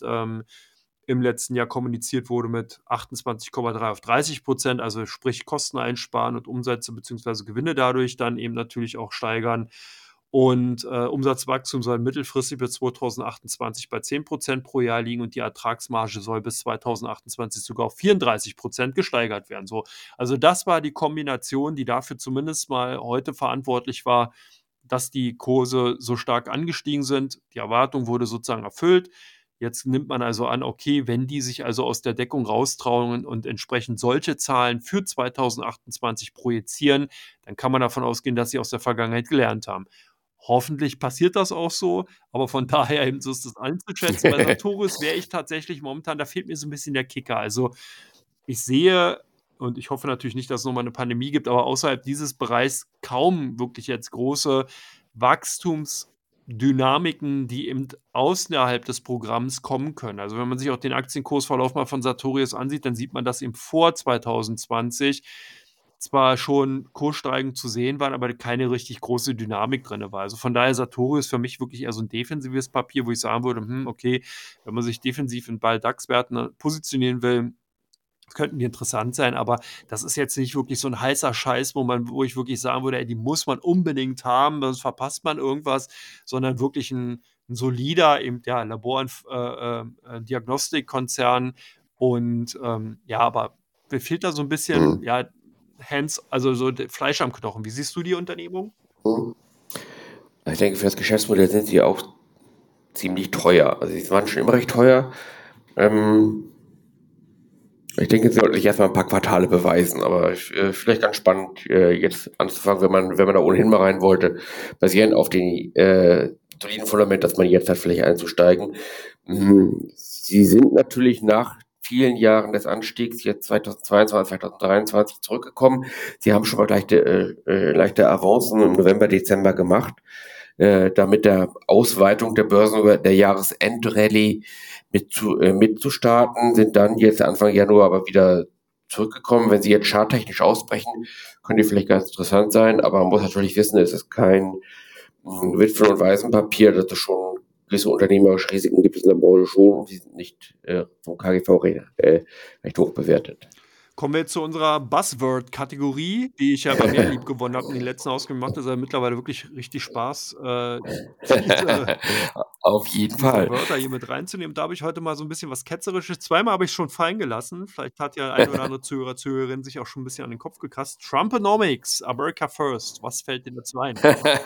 im letzten Jahr kommuniziert wurde mit 28,3 auf 30%, also sprich Kosten einsparen und Umsätze bzw. Gewinne dadurch dann eben natürlich auch steigern. Und Umsatzwachstum soll mittelfristig bis 2028 bei 10% pro Jahr liegen und die Ertragsmarge soll bis 2028 sogar auf 34% gesteigert werden. So, also das war die Kombination, die dafür zumindest mal heute verantwortlich war, dass die Kurse so stark angestiegen sind. Die Erwartung wurde sozusagen erfüllt. Jetzt nimmt man also an, okay, wenn die sich also aus der Deckung raustrauen und entsprechend solche Zahlen für 2028 projizieren, dann kann man davon ausgehen, dass sie aus der Vergangenheit gelernt haben. Hoffentlich passiert das auch so, aber von daher eben so ist das einzuschätzen. Bei Sartorius wäre ich tatsächlich momentan, da fehlt mir so ein bisschen der Kicker. Also ich sehe und ich hoffe natürlich nicht, dass es nochmal eine Pandemie gibt, aber außerhalb dieses Bereichs kaum wirklich jetzt große Wachstumsdynamiken, die eben außerhalb des Programms kommen können. Also wenn man sich auch den Aktienkursverlauf mal von Sartorius ansieht, dann sieht man, dass eben vor 2020 zwar schon Kurssteigerungen zu sehen waren, aber keine richtig große Dynamik drin war. Also von daher Sartorius für mich wirklich eher so ein defensives Papier, wo ich sagen würde, okay, wenn man sich defensiv in bei DAX-Werten positionieren will, könnten die interessant sein, aber das ist jetzt nicht wirklich so ein heißer Scheiß, wo ich wirklich sagen würde, ey, die muss man unbedingt haben, sonst verpasst man irgendwas, sondern wirklich ein solider eben, ja, Labor- und Diagnostikkonzern und ja, aber mir fehlt da so ein bisschen, Mhm. ja, also so Fleisch am Knochen. Wie siehst du die Unternehmung? Mhm. Ich denke, für das Geschäftsmodell sind sie auch ziemlich teuer. Also sie waren schon immer recht teuer. Ich denke, sie sollten sich erstmal ein paar Quartale beweisen, aber vielleicht ganz spannend, jetzt anzufangen, wenn man da ohnehin mal rein wollte, basierend auf den soliden Fundament, dass man jetzt hat, vielleicht einzusteigen. Sie sind natürlich nach vielen Jahren des Anstiegs jetzt 2022, 2023 zurückgekommen. Sie haben schon mal leichte Avancen im November, Dezember gemacht. da mit der Ausweitung der Börsen der Jahresendrallye mitzustarten, sind dann jetzt Anfang Januar aber wieder zurückgekommen. Wenn sie jetzt charttechnisch ausbrechen, können die vielleicht ganz interessant sein, aber man muss natürlich wissen, es ist kein Witwen- und Waisenpapier, dass es schon gewisse unternehmerische Risiken gibt es in der Branche schon und die sind nicht vom KGV recht hoch bewertet. Kommen wir jetzt zu unserer Buzzword-Kategorie, die ich ja immer mehr lieb gewonnen habe in den letzten Ausgaben. Macht es ja mittlerweile wirklich richtig Spaß, diese Auf jeden diese Fall. Wörter hier mit reinzunehmen. Da habe ich heute mal so ein bisschen was Ketzerisches. Zweimal habe ich schon fallen gelassen. Vielleicht hat ja ein oder andere Zuhörer, Zuhörerin sich auch schon ein bisschen an den Kopf gekratzt. Trumponomics, America First. Was fällt dir dazu ein?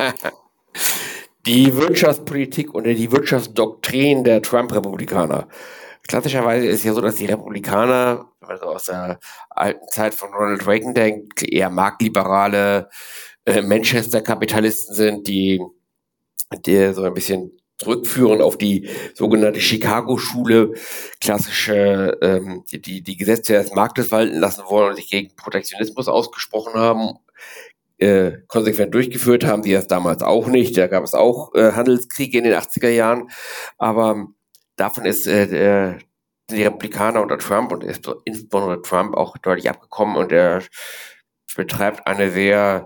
Die Wirtschaftspolitik oder die Wirtschaftsdoktrin der Trump-Republikaner. Klassischerweise ist ja so, dass die Republikaner, wenn man so aus der alten Zeit von Ronald Reagan denkt, eher marktliberale Manchester-Kapitalisten sind, die so ein bisschen zurückführen auf die sogenannte Chicago-Schule, klassische, die Gesetze des Marktes walten lassen wollen und sich gegen Protektionismus ausgesprochen haben. Konsequent durchgeführt haben sie das damals auch nicht. Da gab es auch Handelskriege in den 80er Jahren. Aber davon ist die Republikaner unter Trump und insbesondere Trump auch deutlich abgekommen. Und er betreibt eine sehr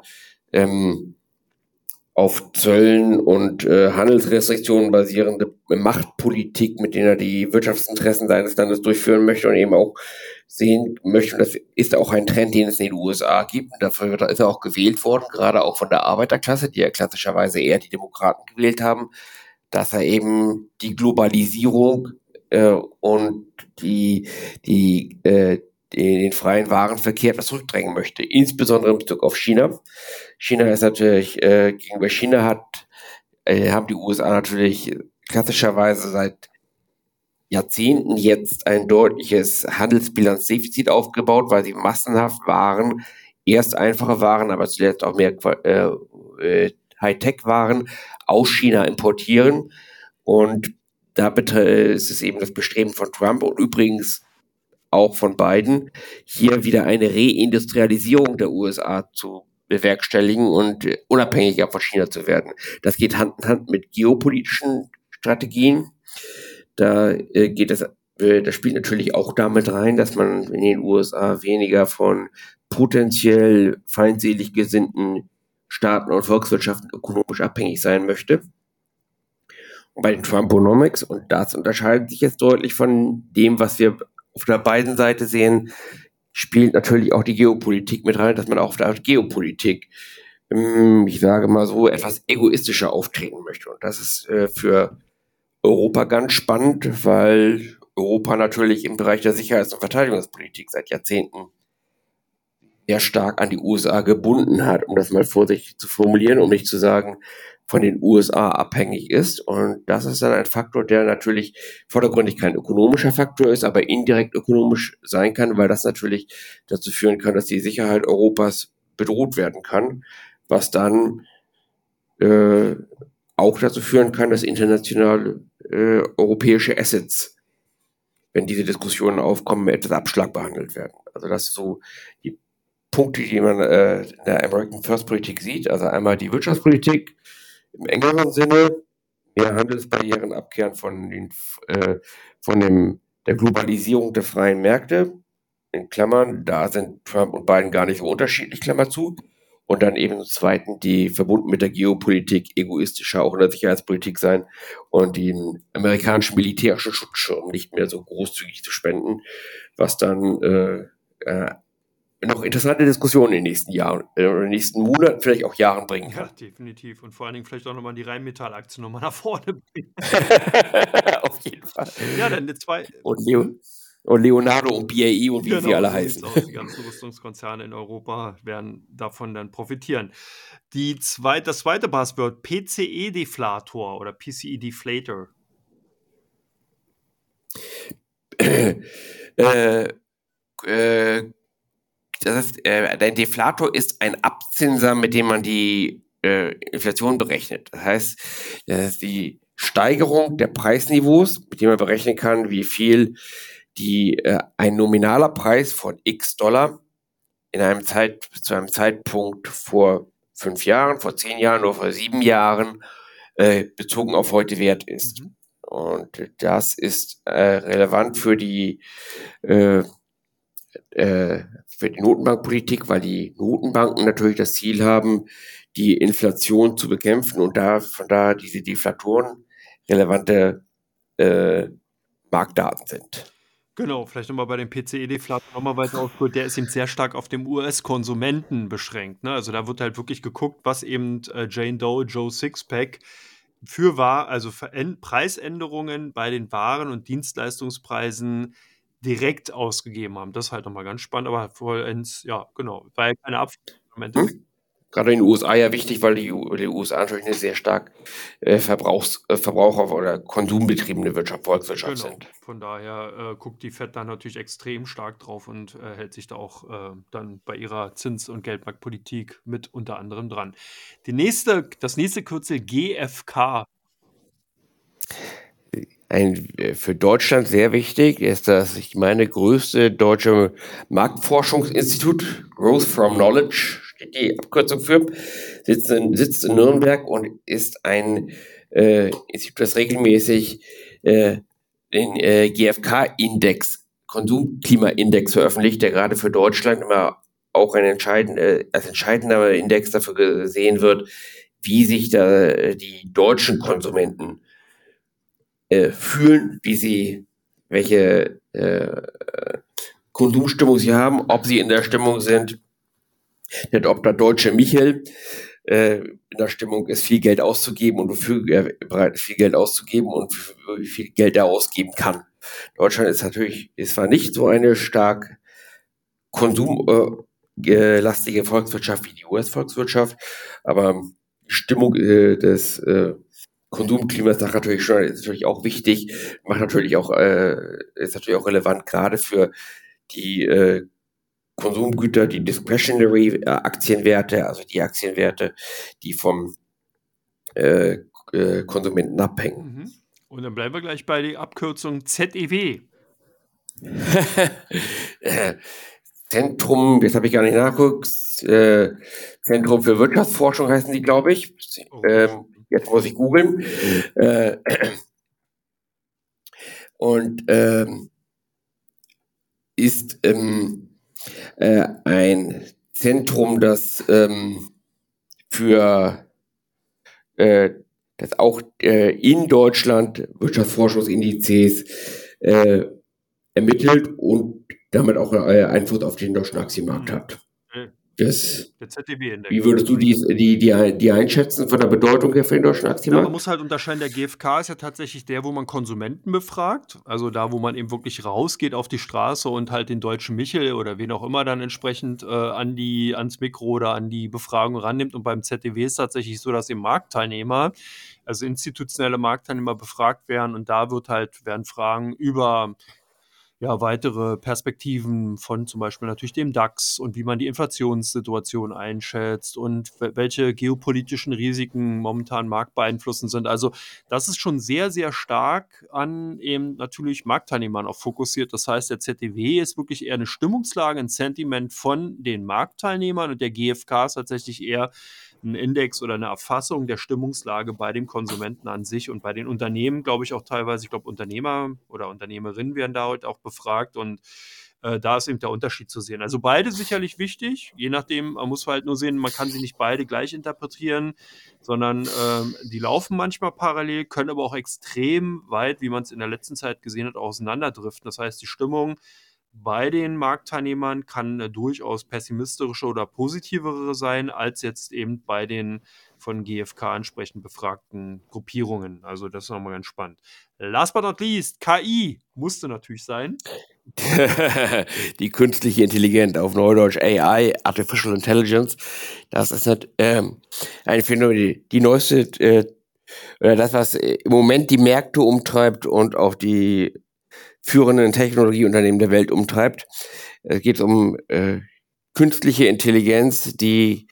auf Zöllen und Handelsrestriktionen basierende Machtpolitik, mit denen er die Wirtschaftsinteressen seines Landes durchführen möchte und eben auch sehen möchte. Und das ist auch ein Trend, den es in den USA gibt. Und dafür ist er auch gewählt worden, gerade auch von der Arbeiterklasse, die ja klassischerweise eher die Demokraten gewählt haben, dass er eben die Globalisierung und den freien Warenverkehr etwas zurückdrängen möchte, insbesondere in Bezug auf China. China ist natürlich, gegenüber China haben die USA natürlich klassischerweise seit Jahrzehnten jetzt ein deutliches Handelsbilanzdefizit aufgebaut, weil sie massenhaft Waren, erst einfache Waren, aber zuletzt auch mehr Hightech-Waren aus China importieren. Und da ist es eben das Bestreben von Trump und übrigens auch von Biden, hier wieder eine Reindustrialisierung der USA zu bewerkstelligen und unabhängiger von China zu werden. Das geht Hand in Hand mit geopolitischen Strategien. Das spielt natürlich auch damit rein, dass man in den USA weniger von potenziell feindselig gesinnten Staaten und Volkswirtschaften ökonomisch abhängig sein möchte. Und bei den Trumponomics, und das unterscheidet sich jetzt deutlich von dem, was wir auf der beiden Seite sehen, spielt natürlich auch die Geopolitik mit rein, dass man auch auf der Geopolitik, ich sage mal so, etwas egoistischer auftreten möchte. Und das ist für Europa ganz spannend, weil Europa natürlich im Bereich der Sicherheits- und Verteidigungspolitik seit Jahrzehnten sehr stark an die USA gebunden hat, um das mal vorsichtig zu formulieren, um nicht zu sagen, von den USA abhängig ist. Und das ist dann ein Faktor, der natürlich vordergründig kein ökonomischer Faktor ist, aber indirekt ökonomisch sein kann, weil das natürlich dazu führen kann, dass die Sicherheit Europas bedroht werden kann, was dann auch dazu führen kann, dass internationale europäische Assets, wenn diese Diskussionen aufkommen, etwas Abschlag behandelt werden. Also das ist so die Punkte, die man in der American First Politik sieht. Also einmal die Wirtschaftspolitik im engeren Sinne, mehr Handelsbarrieren abkehren der Globalisierung der freien Märkte. In Klammern, da sind Trump und Biden gar nicht so unterschiedlich, Klammer zu. Und dann eben zum Zweiten die verbunden mit der Geopolitik egoistischer auch in der Sicherheitspolitik sein und den amerikanischen militärischen Schutzschirm nicht mehr so großzügig zu spenden, was dann noch interessante Diskussionen in den nächsten Jahren, in den nächsten Monaten, vielleicht auch Jahren bringen Ja, kann. definitiv. Und vor allen Dingen vielleicht auch nochmal die Rheinmetall-Aktie nochmal nach vorne bringen. Auf jeden Fall. Ja, dann eine zwei. Und Leonardo und BAE und wie sie alle So sieht's heißen. aus. Die ganzen Rüstungskonzerne in Europa werden davon dann profitieren. Das zweite Buzzword, PCE-Deflator oder PCE-Deflator. Der Deflator ist ein Abzinser, mit dem man die Inflation berechnet. Das heißt, das ist die Steigerung der Preisniveaus, mit dem man berechnen kann, wie viel ein nominaler Preis von x Dollar zu einem Zeitpunkt vor 5 Jahren, vor 10 Jahren oder vor 7 Jahren bezogen auf heute wert ist. Mhm. Und das ist relevant für die Notenbankpolitik, weil die Notenbanken natürlich das Ziel haben, die Inflation zu bekämpfen und von da diese Deflatoren relevante Marktdaten sind. Genau, vielleicht nochmal bei dem PCE-Deflator nochmal weiter ausgeholt, der ist eben sehr stark auf dem US-Konsumenten beschränkt. Ne? Also da wird halt wirklich geguckt, was eben Jane Doe, Joe Sixpack also Preisänderungen bei den Waren und Dienstleistungspreisen direkt ausgegeben haben. Das ist halt nochmal ganz spannend, aber vollends, ja, genau, war ja keine Abfolge im Endeffekt. Gerade in den USA ja wichtig, weil die USA natürlich eine sehr stark Verbraucher- oder konsumbetriebene Volkswirtschaft Genau, sind. von daher guckt die Fed da natürlich extrem stark drauf und hält sich da auch dann bei ihrer Zins- und Geldmarktpolitik mit unter anderem dran. Das nächste Kürzel GfK. Für Deutschland sehr wichtig ist das, ich meine, größte deutsche Marktforschungsinstitut, Growth from Knowledge, steht die Abkürzung für, sitzt in Nürnberg und ist ein Institut, das regelmäßig den GfK-Index, Konsumklima-Index veröffentlicht, der gerade für Deutschland immer auch als entscheidender Index dafür gesehen wird, wie sich da die deutschen Konsumenten fühlen, welche Konsumstimmung sie haben, ob sie in der Stimmung sind, nicht ob der deutsche Michel in der Stimmung ist, viel Geld auszugeben und wofür er bereit ist, viel Geld auszugeben und wie viel Geld er ausgeben kann. Deutschland ist zwar nicht so eine stark konsumlastige Volkswirtschaft wie die US-Volkswirtschaft, aber die Stimmung des Konsumklima ist natürlich auch wichtig, ist natürlich auch relevant, gerade für die Konsumgüter, die Discretionary Aktienwerte, also die Aktienwerte, die vom Konsumenten abhängen. Mhm. Und dann bleiben wir gleich bei der Abkürzung ZEW. Zentrum, jetzt habe ich gar nicht nachgeguckt, Zentrum für Wirtschaftsforschung heißen die, glaube ich. Jetzt muss ich googeln. Und ist ein Zentrum, das das auch in Deutschland Wirtschaftsforschungsindizes ermittelt und damit auch Einfluss auf den deutschen Aktienmarkt hat. Der ZDW-Index. Wie würdest du die einschätzen von der Bedeutung her für den deutschen Ja, Aktienmarkt? man muss halt unterscheiden, der GfK ist ja tatsächlich der, wo man Konsumenten befragt, also da, wo man eben wirklich rausgeht auf die Straße und halt den deutschen Michel oder wen auch immer dann entsprechend ans Mikro oder an die Befragung rannimmt. Und beim ZDW ist tatsächlich so, dass eben Marktteilnehmer, also institutionelle Marktteilnehmer befragt werden und da werden Fragen über weitere Perspektiven von zum Beispiel natürlich dem DAX und wie man die Inflationssituation einschätzt und welche geopolitischen Risiken momentan marktbeeinflussend sind. Also das ist schon sehr, sehr stark an eben natürlich Marktteilnehmern auch fokussiert. Das heißt, der ZDW ist wirklich eher eine Stimmungslage, ein Sentiment von den Marktteilnehmern und der GfK ist tatsächlich eher ein Index oder eine Erfassung der Stimmungslage bei dem Konsumenten an sich und bei den Unternehmen, glaube ich, auch teilweise. Ich glaube, Unternehmer oder Unternehmerinnen werden da heute auch befragt und da ist eben der Unterschied zu sehen. Also beide sicherlich wichtig, je nachdem, man muss halt nur sehen, man kann sie nicht beide gleich interpretieren, sondern die laufen manchmal parallel, können aber auch extrem weit, wie man es in der letzten Zeit gesehen hat, auseinanderdriften. Das heißt, die Stimmung bei den Marktteilnehmern kann durchaus pessimistische oder positivere sein, als jetzt eben bei den von GfK entsprechend befragten Gruppierungen. Also das ist nochmal ganz spannend. Last but not least, KI musste natürlich sein. Die künstliche Intelligenz, auf Neudeutsch AI, Artificial Intelligence, das ist nicht ein Phänomen, die neueste, oder das, was im Moment die Märkte umtreibt und auch die führenden Technologieunternehmen der Welt umtreibt. Es geht um künstliche Intelligenz, die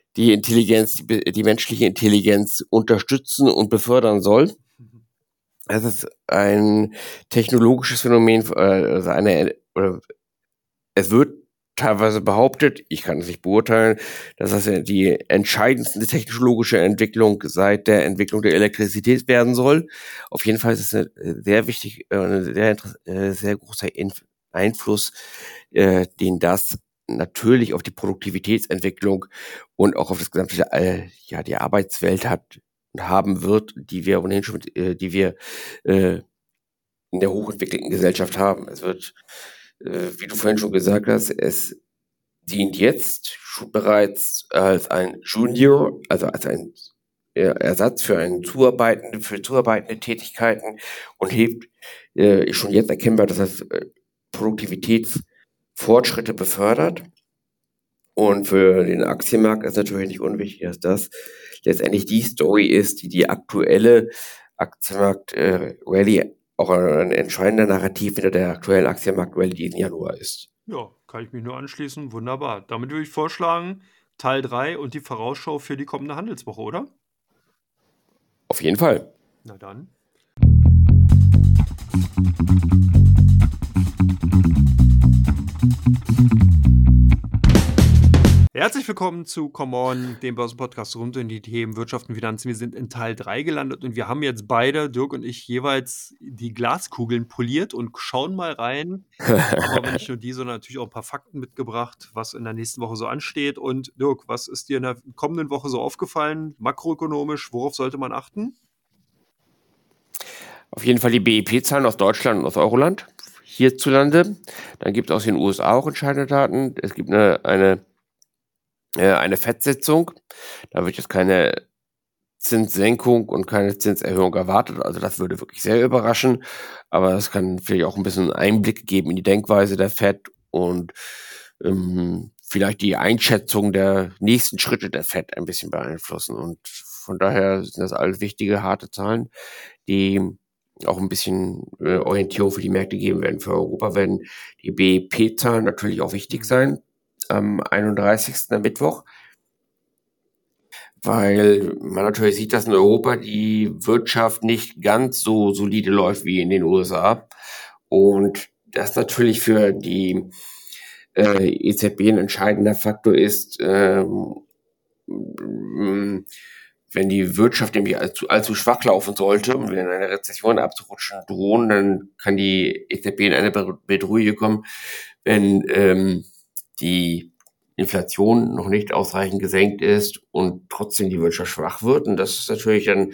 menschliche Intelligenz unterstützen und befördern soll. Es ist ein technologisches Phänomen, es wird teilweise behauptet, ich kann es nicht beurteilen, dass das ja die entscheidendste technologische Entwicklung seit der Entwicklung der Elektrizität werden soll. Auf jeden Fall ist es sehr wichtig, sehr großer Einfluss, den das natürlich auf die Produktivitätsentwicklung und auch auf das gesamte, die Arbeitswelt hat und haben wird, die wir ohnehin schon, die wir in der hochentwickelten Gesellschaft haben. Es wird, wie du vorhin schon gesagt hast, es dient jetzt schon bereits als ein Junior, also als ein Ersatz für zuarbeitende Tätigkeiten und ist schon jetzt erkennbar, dass das Produktivitätsfortschritte befördert. Und für den Aktienmarkt ist natürlich nicht unwichtig, dass das letztendlich die Story ist, die aktuelle Aktienmarkt-Rallye auch ein entscheidender Narrativ hinter der aktuellen Aktienmarkt-Rallye diesen Januar ist. Ja, kann ich mich nur anschließen. Wunderbar. Damit würde ich vorschlagen, Teil 3 und die Vorausschau für die kommende Handelswoche, oder? Auf jeden Fall. Na dann. Herzlich willkommen zu Come On, dem Börsenpodcast rund um die Themen Wirtschaft und Finanzen. Wir sind in Teil 3 gelandet und wir haben jetzt beide, Dirk und ich, jeweils die Glaskugeln poliert und schauen mal rein. Aber nicht nur die, sondern natürlich auch ein paar Fakten mitgebracht, was in der nächsten Woche so ansteht. Und Dirk, was ist dir in der kommenden Woche so aufgefallen, makroökonomisch? Worauf sollte man achten? Auf jeden Fall die BIP-Zahlen aus Deutschland und aus Euroland hierzulande. Dann gibt es aus den USA auch entscheidende Daten. Es gibt eine FED-Sitzung. Da wird jetzt keine Zinssenkung und keine Zinserhöhung erwartet. Also das würde wirklich sehr überraschen. Aber es kann vielleicht auch ein bisschen Einblick geben in die Denkweise der FED und vielleicht die Einschätzung der nächsten Schritte der FED ein bisschen beeinflussen. Und von daher sind das alles wichtige, harte Zahlen, die auch ein bisschen Orientierung für die Märkte geben werden. Für Europa werden die BIP-Zahlen natürlich auch wichtig sein. Am 31. am Mittwoch, weil man natürlich sieht, dass in Europa die Wirtschaft nicht ganz so solide läuft wie in den USA. Und das natürlich für die EZB ein entscheidender Faktor ist, wenn die Wirtschaft nämlich allzu schwach laufen sollte und wir in eine Rezession abzurutschen drohen, dann kann die EZB in eine Bedrohung kommen, wenn die Inflation noch nicht ausreichend gesenkt ist und trotzdem die Wirtschaft schwach wird. Und das ist natürlich dann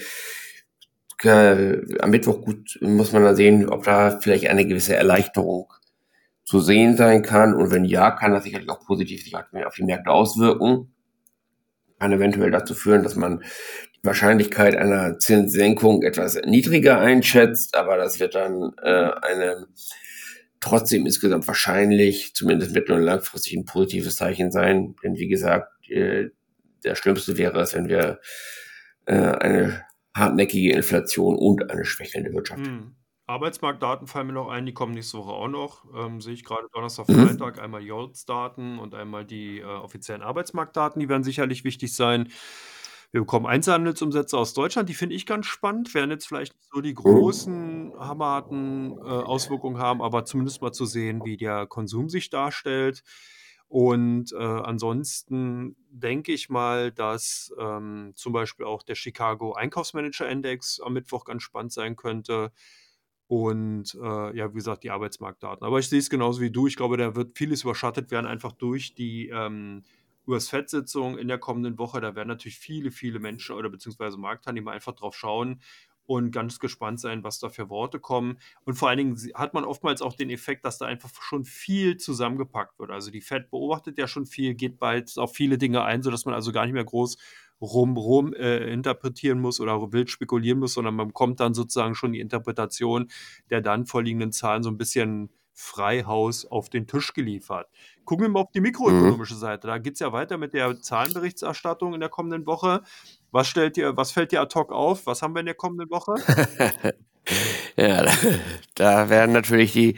am Mittwoch gut, muss man dann sehen, ob da vielleicht eine gewisse Erleichterung zu sehen sein kann. Und wenn ja, kann das sicherlich auch positiv sich auf die Märkte auswirken. Kann eventuell dazu führen, dass man die Wahrscheinlichkeit einer Zinssenkung etwas niedriger einschätzt, aber das wird dann trotzdem insgesamt wahrscheinlich, zumindest mittel- und langfristig, ein positives Zeichen sein. Denn wie gesagt, der Schlimmste wäre es, wenn wir eine hartnäckige Inflation und eine schwächelnde Wirtschaft. Arbeitsmarktdaten fallen mir noch ein, die kommen nächste Woche auch noch. Sehe ich gerade Donnerstag, Freitag, einmal JOLTS-Daten und einmal die offiziellen Arbeitsmarktdaten, die werden sicherlich wichtig sein. Wir bekommen Einzelhandelsumsätze aus Deutschland, die finde ich ganz spannend, werden jetzt vielleicht nicht so die großen, hammerharten Auswirkungen haben, aber zumindest mal zu sehen, wie der Konsum sich darstellt. Und ansonsten denke ich mal, dass zum Beispiel auch der Chicago Einkaufsmanager-Index am Mittwoch ganz spannend sein könnte. Und ja, wie gesagt, die Arbeitsmarktdaten. Aber ich sehe es genauso wie du. Ich glaube, da wird vieles überschattet werden, einfach durch die US-Fed-Sitzung in der kommenden Woche. Da werden natürlich viele, viele Menschen oder beziehungsweise Marktteilnehmer einfach drauf schauen und ganz gespannt sein, was da für Worte kommen. Und vor allen Dingen hat man oftmals auch den Effekt, dass da einfach schon viel zusammengepackt wird. Also die Fed beobachtet ja schon viel, geht bald auf viele Dinge ein, sodass man also gar nicht mehr groß rum interpretieren muss oder wild spekulieren muss, sondern man bekommt dann sozusagen schon die Interpretation der dann vorliegenden Zahlen so ein bisschen Freihaus auf den Tisch geliefert. Gucken wir mal auf die mikroökonomische Seite. Da geht es ja weiter mit der Zahlenberichterstattung in der kommenden Woche. Was fällt dir ad hoc auf? Was haben wir in der kommenden Woche? Ja, da werden natürlich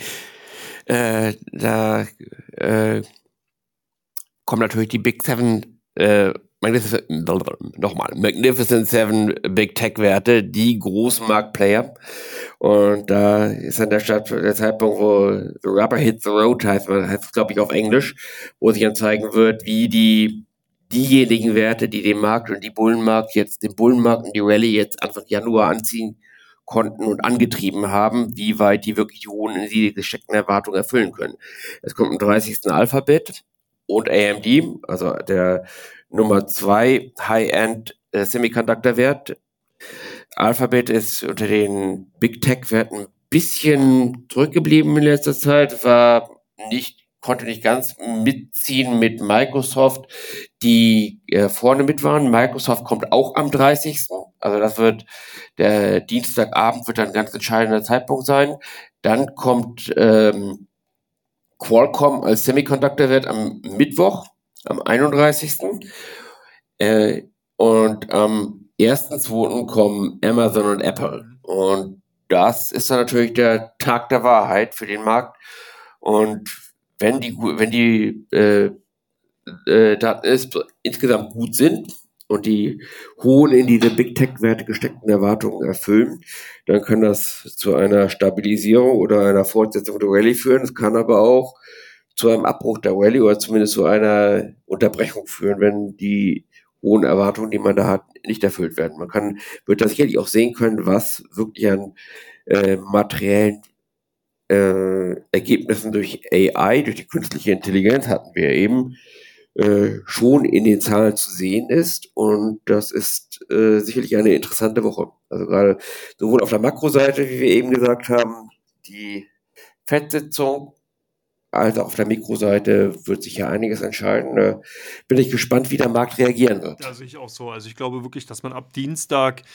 kommen natürlich die Big Seven Magnificent Seven Big Tech-Werte, die großen Marktplayer. Und da ist dann der Zeitpunkt, wo the Rubber hits the road heißt es, glaube ich, auf Englisch, wo sich dann zeigen wird, wie diejenigen Werte, die den Markt und den Bullenmarkt und die Rallye jetzt Anfang Januar anziehen konnten und angetrieben haben, wie weit die wirklich die hohen in die gesteckten Erwartungen erfüllen können. Es kommt am 30. Alphabet und AMD, also der Nummer 2 High-End Semiconductor-Wert. Alphabet ist unter den Big Tech-Werten ein bisschen zurückgeblieben in letzter Zeit, konnte nicht ganz mitziehen mit Microsoft, die vorne mit waren. Microsoft kommt auch am 30. Also der Dienstagabend wird dann ein ganz entscheidender Zeitpunkt sein. Dann kommt Qualcomm als Semiconductor-Wert am Mittwoch, am 31. Und am 1.2. kommen Amazon und Apple. Und das ist dann natürlich der Tag der Wahrheit für den Markt. Und wenn die Daten insgesamt gut sind und die hohen in diese Big Tech-Werte gesteckten Erwartungen erfüllen, dann kann das zu einer Stabilisierung oder einer Fortsetzung der Rallye führen. Es kann aber auch zu einem Abbruch der Rallye oder zumindest zu einer Unterbrechung führen, wenn die hohen Erwartungen, die man da hat, nicht erfüllt werden. Wird da sicherlich auch sehen können, was wirklich an materiellen Ergebnissen durch AI, durch die künstliche Intelligenz hatten wir eben, schon in den Zahlen zu sehen ist. Und das ist sicherlich eine interessante Woche. Also gerade sowohl auf der Makroseite, wie wir eben gesagt haben, die FED-Sitzung, als auch auf der Mikroseite wird sich ja einiges entscheiden. Bin ich gespannt, wie der Markt reagieren wird. Da sehe ich auch so. Also ich glaube wirklich, dass man ab Dienstag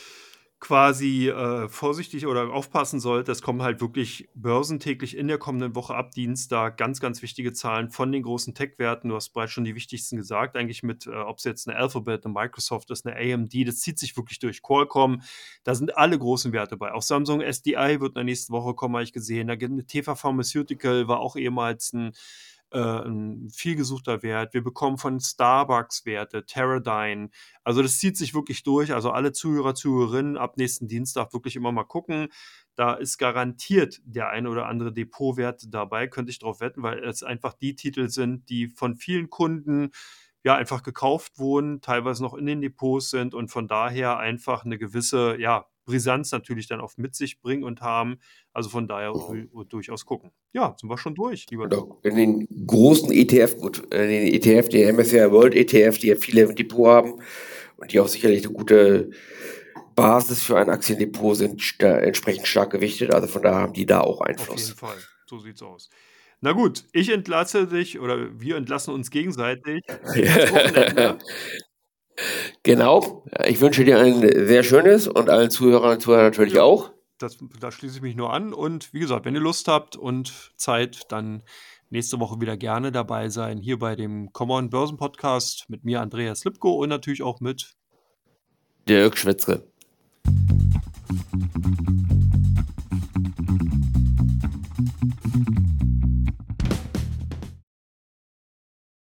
quasi vorsichtig oder aufpassen sollte. Es kommen halt wirklich börsentäglich in der kommenden Woche ab Dienstag ganz, ganz wichtige Zahlen von den großen Tech-Werten. Du hast bereits schon die wichtigsten gesagt, eigentlich mit, ob es jetzt eine Alphabet, eine Microsoft ist, eine AMD, das zieht sich wirklich durch. Qualcomm, da sind alle großen Werte bei. Auch Samsung SDI wird in der nächsten Woche kommen, habe ich gesehen. Da gibt eine Teva Pharmaceutical, war auch ehemals ein viel gesuchter Wert. Wir bekommen von Starbucks Werte, Teradyne. Also das zieht sich wirklich durch. Also alle Zuhörer, Zuhörerinnen ab nächsten Dienstag wirklich immer mal gucken. Da ist garantiert der ein oder andere Depotwert dabei, könnte ich drauf wetten, weil es einfach die Titel sind, die von vielen Kunden ja einfach gekauft wurden, teilweise noch in den Depots sind und von daher einfach eine gewisse, ja, Brisanz natürlich dann auch mit sich bringen und haben. Also von daher durchaus gucken. Ja, sind wir schon durch, lieber. Genau. In den großen ETF, den ETF, den MSCI World ETF, die ja viele im Depot haben und die auch sicherlich eine gute Basis für ein Aktiendepot sind, entsprechend stark gewichtet. Also von daher haben die da auch Einfluss. Auf jeden Fall, so sieht's aus. Na gut, ich entlasse dich oder wir entlassen uns gegenseitig ins Wochenende. Genau. Ich wünsche dir ein sehr schönes und allen Zuhörern und Zuhörern natürlich auch. Da schließe ich mich nur an. Und wie gesagt, wenn ihr Lust habt und Zeit, dann nächste Woche wieder gerne dabei sein. Hier bei dem Common Börsen Podcast mit mir, Andreas Lipko, und natürlich auch mit Dirk Schwitzke.